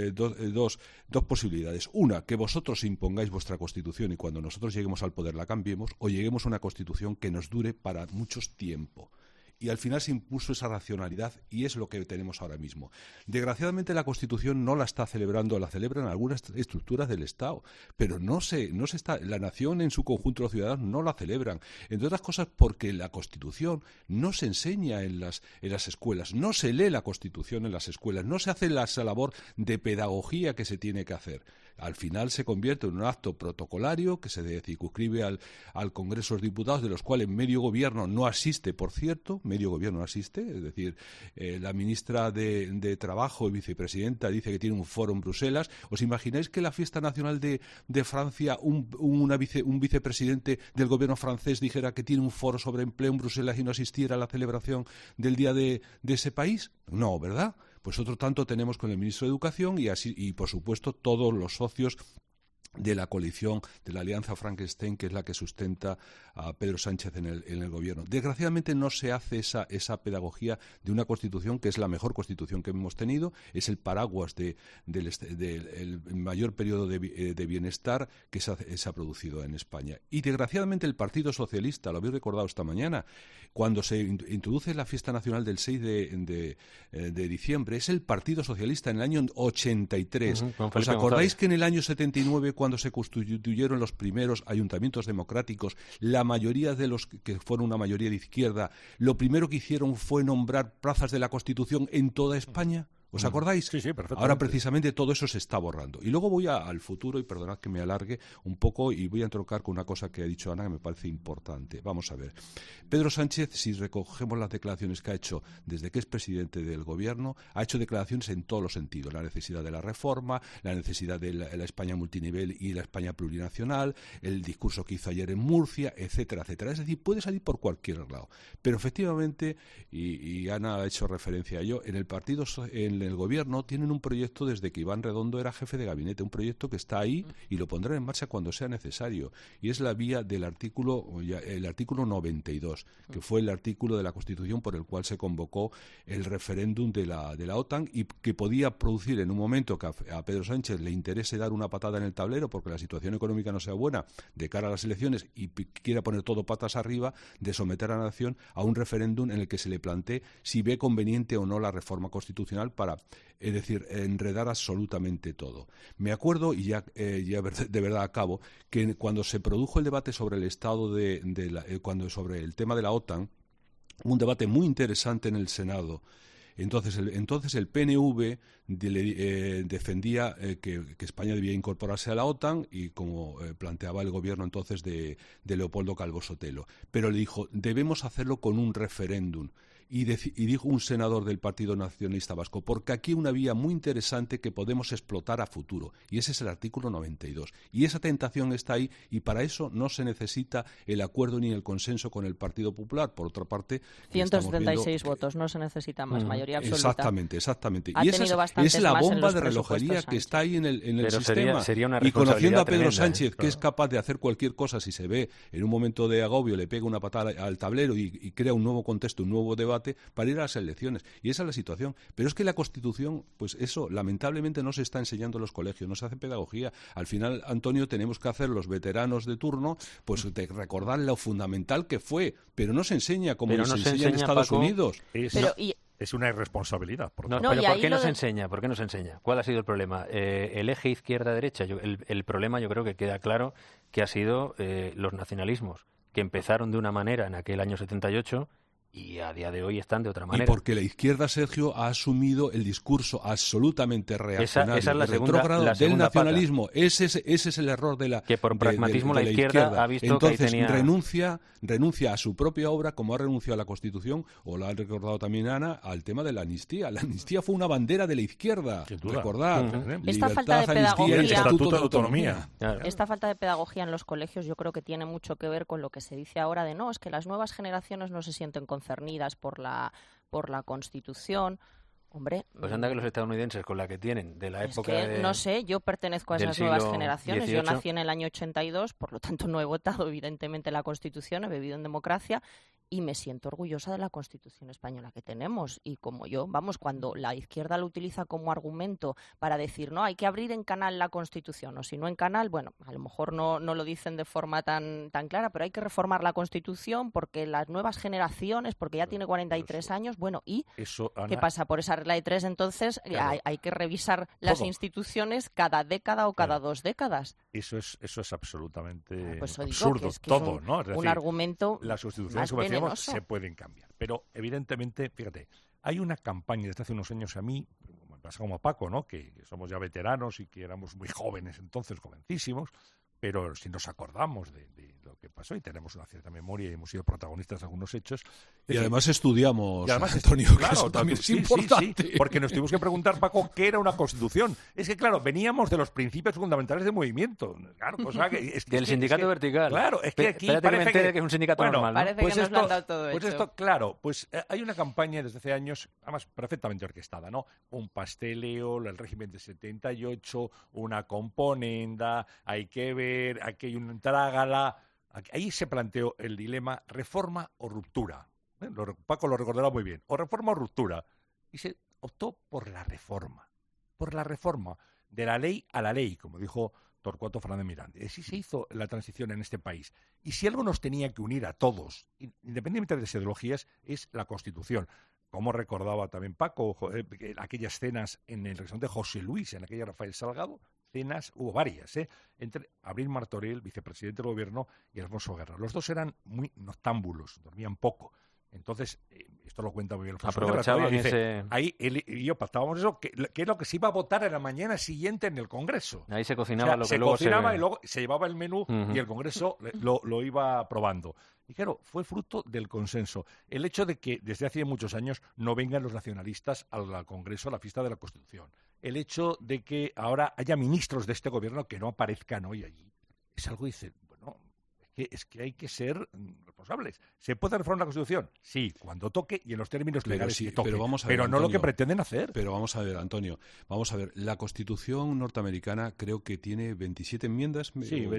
dos posibilidades. Una, que vosotros impongáis vuestra Constitución y cuando nosotros lleguemos al poder la cambiemos, o lleguemos a una Constitución que nos dure para mucho tiempo. Y al final se impuso esa racionalidad y es lo que tenemos ahora mismo. Desgraciadamente la Constitución no la está celebrando, la celebran algunas estructuras del Estado, pero no se está, la nación en su conjunto, los ciudadanos no la celebran, entre otras cosas porque la Constitución no se enseña en las escuelas, no se lee la Constitución en las escuelas, no se hace esa labor de pedagogía que se tiene que hacer. al final se convierte en un acto protocolario que se circunscribe al Congreso de los Diputados, de los cuales medio gobierno no asiste, por cierto, medio gobierno no asiste, es decir, la ministra de Trabajo y vicepresidenta dice que tiene un foro en Bruselas. ¿Os imagináis que la fiesta nacional de Francia, un vicepresidente del gobierno francés dijera que tiene un foro sobre empleo en Bruselas y no asistiera a la celebración del día de ese país? No, ¿verdad? Pues otro tanto tenemos con el ministro de Educación y por supuesto todos los socios de la coalición, de la Alianza Frankenstein, que es la que sustenta a Pedro Sánchez en el gobierno. Desgraciadamente no se hace esa pedagogía de una Constitución que es la mejor Constitución que hemos tenido, es el paraguas del mayor periodo de bienestar que se ha producido en España. Y desgraciadamente el Partido Socialista, lo habéis recordado esta mañana, cuando se introduce la fiesta nacional del 6 de diciembre, es el Partido Socialista en el año 83. ¿Os acordáis que en el año 79, cuando se constituyeron los primeros ayuntamientos democráticos, la mayoría de los que fueron una mayoría de izquierda, lo primero que hicieron fue nombrar plazas de la Constitución en toda España? ¿Os acordáis? Sí, perfectamente. Ahora precisamente todo eso se está borrando. Y luego voy al futuro, y perdonad que me alargue un poco, y voy a entroncar con una cosa que ha dicho Ana que me parece importante. Vamos a ver. Pedro Sánchez, si recogemos las declaraciones que ha hecho desde que es presidente del gobierno, ha hecho declaraciones en todos los sentidos. La necesidad de la reforma, la necesidad de la España multinivel y la España plurinacional, el discurso que hizo ayer en Murcia, etcétera, etcétera. Es decir, puede salir por cualquier lado. Pero efectivamente, y Ana ha hecho referencia a ello, en el gobierno tienen un proyecto desde que Iván Redondo era jefe de gabinete, un proyecto que está ahí y lo pondrán en marcha cuando sea necesario, y es la vía del artículo 92, que fue el artículo de la Constitución por el cual se convocó el referéndum de la OTAN, y que podía producir en un momento que a Pedro Sánchez le interese dar una patada en el tablero porque la situación económica no sea buena de cara a las elecciones y quiera poner todo patas arriba, de someter a la nación a un referéndum en el que se le plantee si ve conveniente o no la reforma constitucional para, es decir, enredar absolutamente todo. Me acuerdo, y ya de verdad acabo, que cuando se produjo el debate sobre el estado sobre el tema de la OTAN, un debate muy interesante en el Senado. Entonces el PNV defendía que España debía incorporarse a la OTAN, y como planteaba el gobierno entonces de Leopoldo Calvo Sotelo. Pero le dijo, debemos hacerlo con un referéndum. Y dijo un senador del Partido Nacionalista Vasco, porque aquí hay una vía muy interesante que podemos explotar a futuro, y ese es el artículo 92. Y esa tentación está ahí, y para eso no se necesita el acuerdo ni el consenso con el Partido Popular. Por otra parte, 176 votos, no se necesita más, mayoría absoluta. Exactamente. Ha Y esa es la bomba de relojería que está ahí en el sistema. Sería una y conociendo a Pedro tremenda, Sánchez, que es capaz de hacer cualquier cosa, si se ve en un momento de agobio, le pega una patada al tablero y crea un nuevo contexto, un nuevo debate para ir a las elecciones. Y esa es la situación. Pero es que la Constitución, pues eso, lamentablemente no se está enseñando en los colegios, no se hace pedagogía. Al final, Antonio, tenemos que hacer los veteranos de turno, pues de recordar lo fundamental que fue, pero no se enseña como se enseña en Estados Unidos. Es una irresponsabilidad. Pero ¿por qué no se enseña? ¿Por qué no se enseña? ¿Cuál ha sido el problema? El eje izquierda-derecha. El problema, yo creo que queda claro que ha sido los nacionalismos, que empezaron de una manera en aquel año 78 y a día de hoy están de otra manera. Y porque la izquierda, Sergio, ha asumido el discurso absolutamente reaccionario, esa es la segunda del nacionalismo. Ese es el error de la que por pragmatismo de la izquierda ha visto. Entonces, que ahí tenía... renuncia a su propia obra, como ha renunciado a la Constitución, o lo ha recordado también Ana, al tema de la amnistía. La amnistía fue una bandera de la izquierda, recordad. Esta falta de pedagogía, el Estatuto de Autonomía. Esta falta de pedagogía en los colegios yo creo que tiene mucho que ver con lo que se dice ahora de es que las nuevas generaciones no se sienten concernidas por la Constitución. Hombre, pues anda que los estadounidenses con la que tienen de la época no sé, yo pertenezco a esas nuevas generaciones. 18. Yo nací en el año 82, por lo tanto no he votado evidentemente la Constitución, he vivido en democracia y me siento orgullosa de la Constitución española que tenemos. Y como cuando la izquierda lo utiliza como argumento para decir, no, hay que abrir en canal la Constitución, o si no en canal, bueno, a lo mejor no lo dicen de forma tan clara, pero hay que reformar la Constitución porque las nuevas generaciones, porque ya tiene 43 años, bueno, ¿y eso, Ana, qué pasa? Por esa regla de 3, entonces, claro, hay que revisar las instituciones cada década o cada 2 décadas. Eso es absolutamente pues absurdo, es todo, ¿no? Es decir, un argumento las constituciones, como decíamos, se pueden cambiar. Pero, evidentemente, fíjate, hay una campaña desde hace unos años a mí, me pasa como a Paco, ¿no? Que somos ya veteranos y que éramos muy jóvenes entonces, jovencísimos, pero si nos acordamos de lo que pasó y tenemos una cierta memoria y hemos sido protagonistas de algunos hechos. Y además estudiamos, Antonio, claro, que eso también es importante. Sí, porque nos tuvimos que preguntar, Paco, ¿qué era una constitución? Es que, claro, veníamos de los principios fundamentales del movimiento. Claro, cosa que, del sindicato vertical. Claro, es que aquí parece que es un sindicato normal, ¿no? Parece que nos lo han dado todo pues hecho. Esto, claro, pues hay una campaña desde hace años, además perfectamente orquestada, ¿no? Un pasteleo, el régimen de 78, una componenda, hay que ver, aquí hay un trágala. Ahí se planteó el dilema reforma o ruptura. Paco lo recordará muy bien. O reforma o ruptura. Y se optó por la reforma de la ley a la ley, como dijo Torcuato Fernández Miranda. Así se hizo la transición en este país. Y si algo nos tenía que unir a todos, independientemente de las ideologías, es la Constitución. Como recordaba también Paco, aquellas cenas en el restaurante José Luis, en aquella Rafael Salgado, cenas, hubo varias, entre Abril Martorell, vicepresidente del gobierno, y Alfonso Guerra. Los dos eran muy noctámbulos, dormían poco. Entonces, esto lo cuenta muy bien Alfonso Guerra. Aprovechaban dice, ahí él y yo pactábamos eso, que es lo que se iba a votar en la mañana siguiente en el Congreso. Ahí se cocinaba lo que se luego cocinaba y luego se llevaba el menú y el Congreso lo iba aprobando. Y claro, fue fruto del consenso. El hecho de que desde hace muchos años no vengan los nacionalistas al Congreso a la fiesta de la Constitución. El hecho de que ahora haya ministros de este gobierno que no aparezcan hoy allí. Es algo, dice, bueno, es que hay que ser responsables. ¿Se puede reformar la Constitución? Sí, cuando toque y en los términos legales que toque. Pero vamos a ver, no Antonio, lo que pretenden hacer. Pero vamos a ver, Antonio, la Constitución norteamericana creo que tiene 27 enmiendas.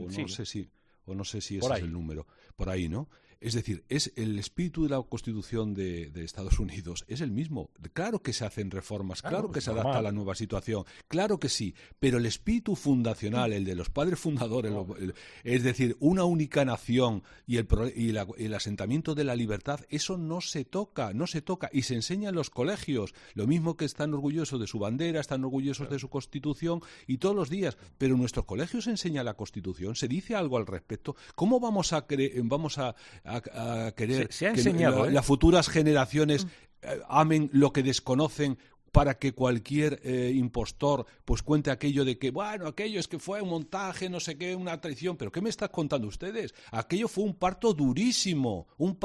No sé si ese es el número, por ahí, ¿no? Es decir, es el espíritu de la Constitución de Estados Unidos, es el mismo. Claro que se hacen reformas, claro que se adapta a la nueva situación, claro que sí, pero el espíritu fundacional, el de los padres fundadores, es decir, una única nación y el asentamiento de la libertad, eso no se toca, y se enseña en los colegios, lo mismo que están orgullosos de su bandera, están orgullosos de su Constitución y todos los días, pero en nuestros colegios se enseña la Constitución, se dice algo al respecto. ¿Cómo vamos a querer se ha enseñado, que las futuras generaciones amen lo que desconocen para que cualquier impostor pues cuente aquello de que, bueno, aquello es que fue un montaje, no sé qué, una traición? ¿Pero qué me están contando ustedes? Aquello fue un parto durísimo.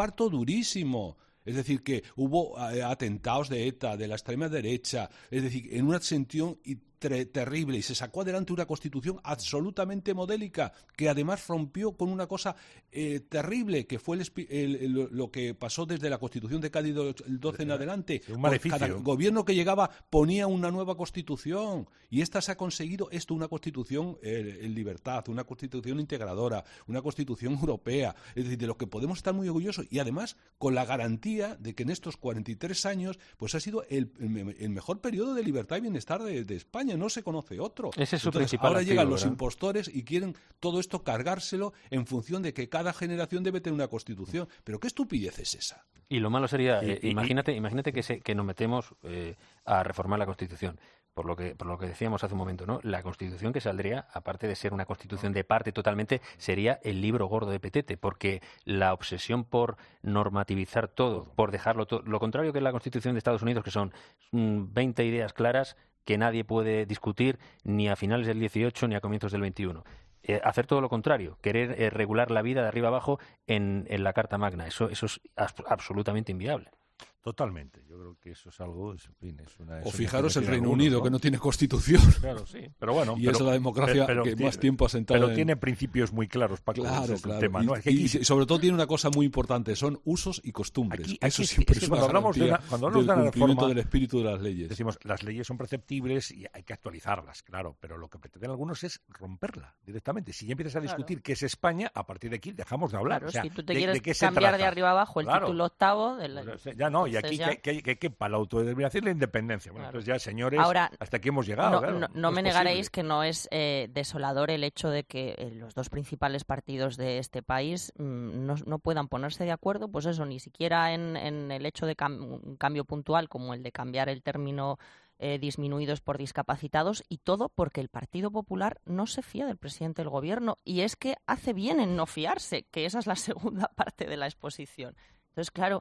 Es decir, que hubo atentados de ETA, de la extrema derecha, es decir, en una sentión terrible, y se sacó adelante una Constitución absolutamente modélica, que además rompió con una cosa terrible, que fue lo que pasó desde la Constitución de Cádiz el 12 en adelante. Un maleficio. Cada gobierno que llegaba ponía una nueva Constitución, y esta se ha conseguido una Constitución en libertad, una Constitución integradora, una Constitución europea, es decir, de lo que podemos estar muy orgullosos, y además con la garantía de que en estos 43 años pues ha sido el mejor periodo de libertad y bienestar de España. No se conoce otro. Ese es su Entonces, principal ahora activo, llegan los ¿verdad? impostores y quieren todo esto cargárselo en función de que cada generación debe tener una Constitución. ¿Pero qué estupidez es esa? Y lo malo sería, imagínate que nos metemos a reformar la Constitución. Por lo que decíamos hace un momento, ¿no? La Constitución que saldría, aparte de ser una Constitución de parte totalmente, sería el libro gordo de Petete, porque la obsesión por normativizar todo, por dejarlo todo, lo contrario que la Constitución de Estados Unidos, que son 20 ideas claras que nadie puede discutir ni a finales del 18 ni a comienzos del 21. Hacer todo lo contrario, querer regular la vida de arriba abajo en la Carta Magna, eso es absolutamente inviable. Totalmente, yo creo que eso es algo, en fin, o fijaros el Reino Unido, ¿no? Que no tiene Constitución. Claro, sí, pero bueno. Y es la democracia que más tiempo ha sentado. Pero tiene principios muy claros, Paco. Claro. Tema, ¿no? Y sobre todo tiene una cosa muy importante, son usos y costumbres. Eso siempre es una garantía del cumplimiento del espíritu de las leyes. Decimos, las leyes son preceptibles y hay que actualizarlas, claro, pero lo que pretenden algunos es romperla directamente. Si ya empiezas a discutir qué es España, a partir de aquí dejamos de hablar. Claro, o sea, si tú te quieres ¿de qué se cambiar trata? de arriba abajo el título octavo... Ya no, y aquí que para la autodeterminación y la independencia. Bueno, entonces ya, señores, ahora, hasta aquí hemos llegado. No me negaréis que no es desolador el hecho de que los dos principales partidos de este país no puedan ponerse de acuerdo, pues eso, ni siquiera en el hecho de un cambio puntual como el de cambiar el término disminuidos por discapacitados, y todo porque el Partido Popular no se fía del presidente del gobierno, y es que hace bien en no fiarse, que esa es la segunda parte de la exposición. Entonces, claro,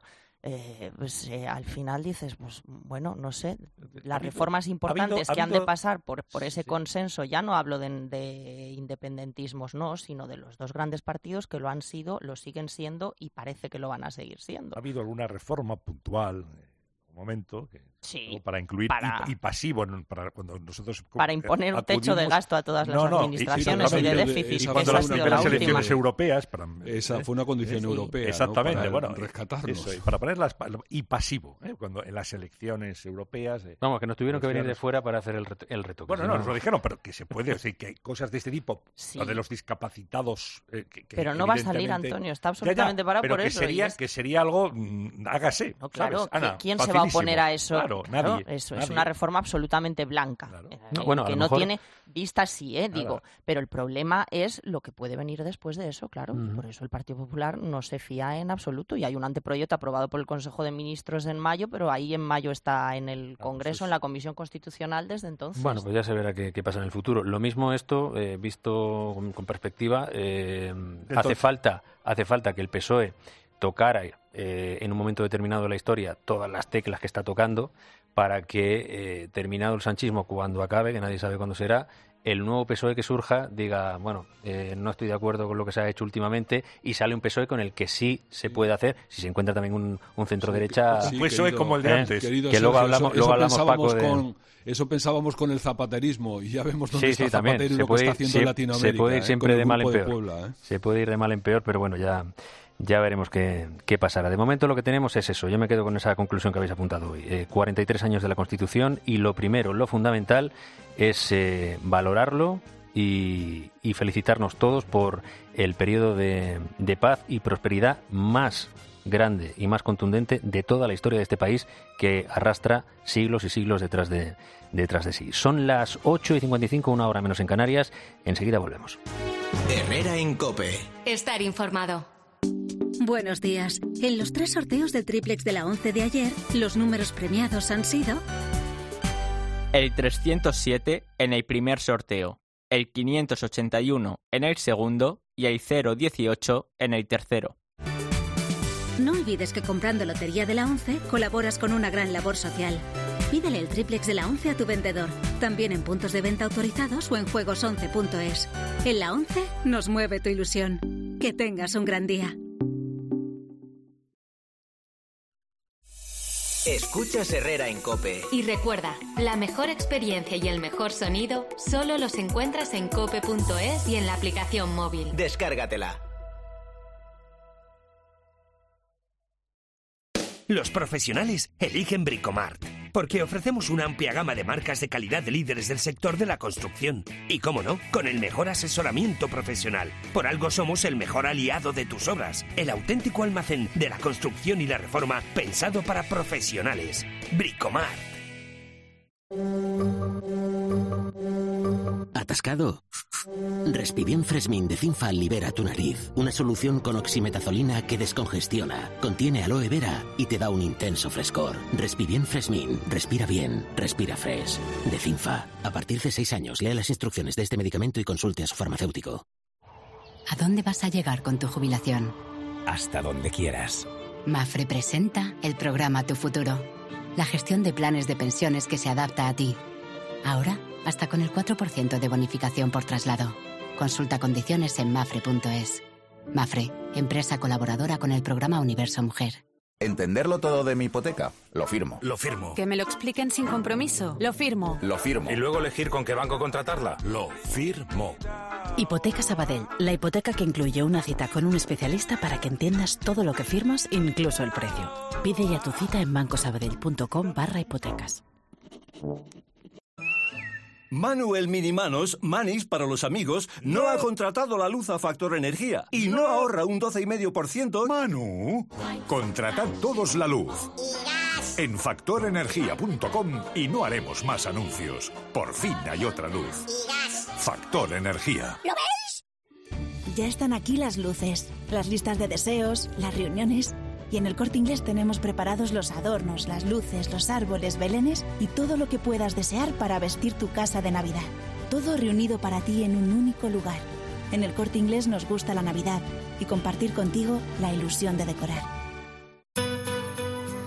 al final dices, pues bueno, no sé, las reformas importantes que han de pasar por ese consenso, ya no hablo de independentismos, no, sino de los dos grandes partidos que lo han sido, lo siguen siendo y parece que lo van a seguir siendo. ¿Ha habido alguna reforma puntual, un momento, para incluir y pasivo, para cuando nosotros para imponer un techo de gasto a todas las administraciones y de déficit? Y cuando las primeras elecciones europeas... Esa fue una condición europea, exactamente, ¿no? Para rescatarnos. Eso, para ponerlas y pasivo, cuando en las elecciones europeas... Vamos, que nos tuvieron que venir de fuera para hacer el retoque. Bueno, no, nos lo dijeron, pero que se puede, decir que hay cosas de este tipo, lo de los discapacitados... pero no va a salir, Antonio, está absolutamente parado por eso. Que sería algo, hágase, no, claro, ¿sabes? Ana, ¿quién se va a oponer a eso? Claro, nadie. Eso es una reforma absolutamente blanca, que no tiene vista, digo, pero el problema es lo que puede venir después de eso, claro, y por eso el Partido Popular no se fía en absoluto, y hay un anteproyecto aprobado por el Consejo de Ministros en mayo, pero ahí en mayo está en el Congreso, en la Comisión Constitucional desde entonces. Bueno, pues ya se verá qué pasa en el futuro. Lo mismo esto, visto con perspectiva, hace falta que el PSOE tocara en un momento determinado de la historia todas las teclas que está tocando para que, terminado el sanchismo, cuando acabe, que nadie sabe cuándo será, el nuevo PSOE que surja diga, bueno, no estoy de acuerdo con lo que se ha hecho últimamente, y sale un PSOE con el que sí se puede hacer, si se encuentra también un centro-derecha... un PSOE como el de antes. Que luego hablamos, Paco, eso pensábamos con el zapaterismo, y ya vemos dónde está también. Zapatero y lo que está haciendo en Latinoamérica. Se puede ir siempre de mal en peor. Puebla, Se puede ir de mal en peor, pero bueno, ya veremos qué pasará. De momento lo que tenemos es eso. Yo me quedo con esa conclusión que habéis apuntado hoy. 43 años de la Constitución, y lo primero, lo fundamental, es valorarlo y felicitarnos todos por el periodo de paz y prosperidad más grande y más contundente de toda la historia de este país, que arrastra siglos y siglos detrás de sí. Son las 8:55, 1 hora menos en Canarias. Enseguida volvemos. Herrera en COPE. Estar informado. Buenos días. En los 3 sorteos del triplex de la 11 de ayer, los números premiados han sido... El 307 en el primer sorteo, el 581 en el segundo y el 018 en el tercero. No olvides que comprando Lotería de la 11 colaboras con una gran labor social. Pídele el triplex de la 11 a tu vendedor, también en puntos de venta autorizados o en juegos11.es. En la 11 nos mueve tu ilusión. Que tengas un gran día. Escuchas Herrera en COPE. Y recuerda, la mejor experiencia y el mejor sonido solo los encuentras en cope.es y en la aplicación móvil. Descárgatela. Los profesionales eligen Bricomart, porque ofrecemos una amplia gama de marcas de calidad de líderes del sector de la construcción. Y cómo no, con el mejor asesoramiento profesional. Por algo somos el mejor aliado de tus obras, el auténtico almacén de la construcción y la reforma pensado para profesionales. Bricomart. ¿Atascado? Respibien Fresmin de Cinfa libera tu nariz. Una solución con oximetazolina que descongestiona, contiene aloe vera y te da un intenso frescor. Respibien Fresmin. Respira bien. Respira fresh. De Cinfa. A partir de 6 años, lea las instrucciones de este medicamento y consulte a su farmacéutico. ¿A dónde vas a llegar con tu jubilación? Hasta donde quieras. Mafre presenta el programa Tu Futuro. La gestión de planes de pensiones que se adapta a ti. Ahora, hasta con el 4% de bonificación por traslado. Consulta condiciones en mafre.es. Mafre, empresa colaboradora con el programa Universo Mujer. ¿Entenderlo todo de mi hipoteca? Lo firmo. Lo firmo. Que me lo expliquen sin compromiso. Lo firmo. Lo firmo. Y luego elegir con qué banco contratarla. Lo firmo. Hipoteca Sabadell, la hipoteca que incluye una cita con un especialista para que entiendas todo lo que firmas, incluso el precio. Pide ya tu cita en bancosabadell.com/hipotecas. Manu el Minimanos, Manis para los amigos, no ha contratado la luz a Factor Energía y no ahorra un 12,5%. Manu, contratad todos la luz en factorenergia.com y no haremos más anuncios. Por fin hay otra luz. Factor Energía. ¿Lo veis? Ya están aquí las luces, las listas de deseos, las reuniones. Y en el Corte Inglés tenemos preparados los adornos, las luces, los árboles, belenes y todo lo que puedas desear para vestir tu casa de Navidad. Todo reunido para ti en un único lugar. En el Corte Inglés nos gusta la Navidad y compartir contigo la ilusión de decorar.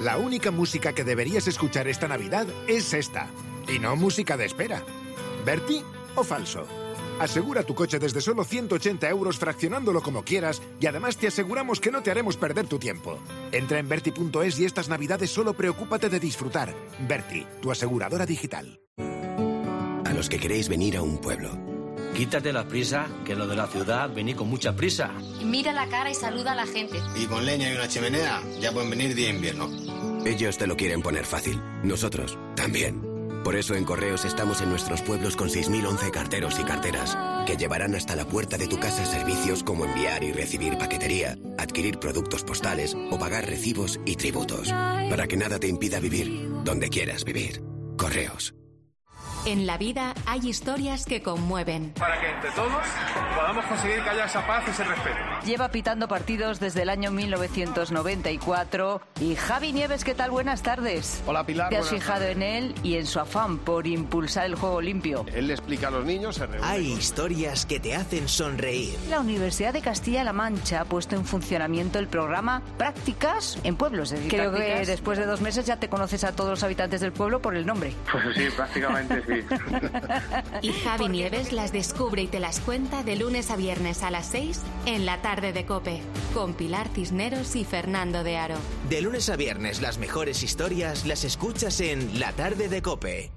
La única música que deberías escuchar esta Navidad es esta, y no música de espera. ¿Berti o falso? Asegura tu coche desde solo 180 euros fraccionándolo como quieras y además te aseguramos que no te haremos perder tu tiempo. Entra en Berti.es y estas Navidades solo preocúpate de disfrutar. Berti, tu aseguradora digital. A los que queréis venir a un pueblo. Quítate la prisa, que lo de la ciudad venís con mucha prisa. Mira la cara y saluda a la gente. Y con leña y una chimenea ya pueden venir día invierno. Ellos te lo quieren poner fácil. Nosotros también. Por eso en Correos estamos en nuestros pueblos con 6.011 carteros y carteras que llevarán hasta la puerta de tu casa servicios como enviar y recibir paquetería, adquirir productos postales o pagar recibos y tributos. Para que nada te impida vivir donde quieras vivir. Correos. En la vida hay historias que conmueven. Para que entre todos podamos conseguir que haya esa paz y ese respeto. Lleva pitando partidos desde el año 1994. Y Javi Nieves, ¿qué tal? Buenas tardes. Hola, Pilar. ¿Te has fijado en él y en su afán por impulsar el juego limpio? Él le explica a los niños. Hay historias que te hacen sonreír. La Universidad de Castilla-La Mancha ha puesto en funcionamiento el programa Prácticas en Pueblos. Creo que después de 2 meses ya te conoces a todos los habitantes del pueblo por el nombre. Pues sí, prácticamente sí. Y Javi Nieves las descubre y te las cuenta de lunes a viernes a las 6 en La Tarde de COPE, con Pilar Cisneros y Fernando de Aro. De lunes a viernes las mejores historias las escuchas en La Tarde de COPE.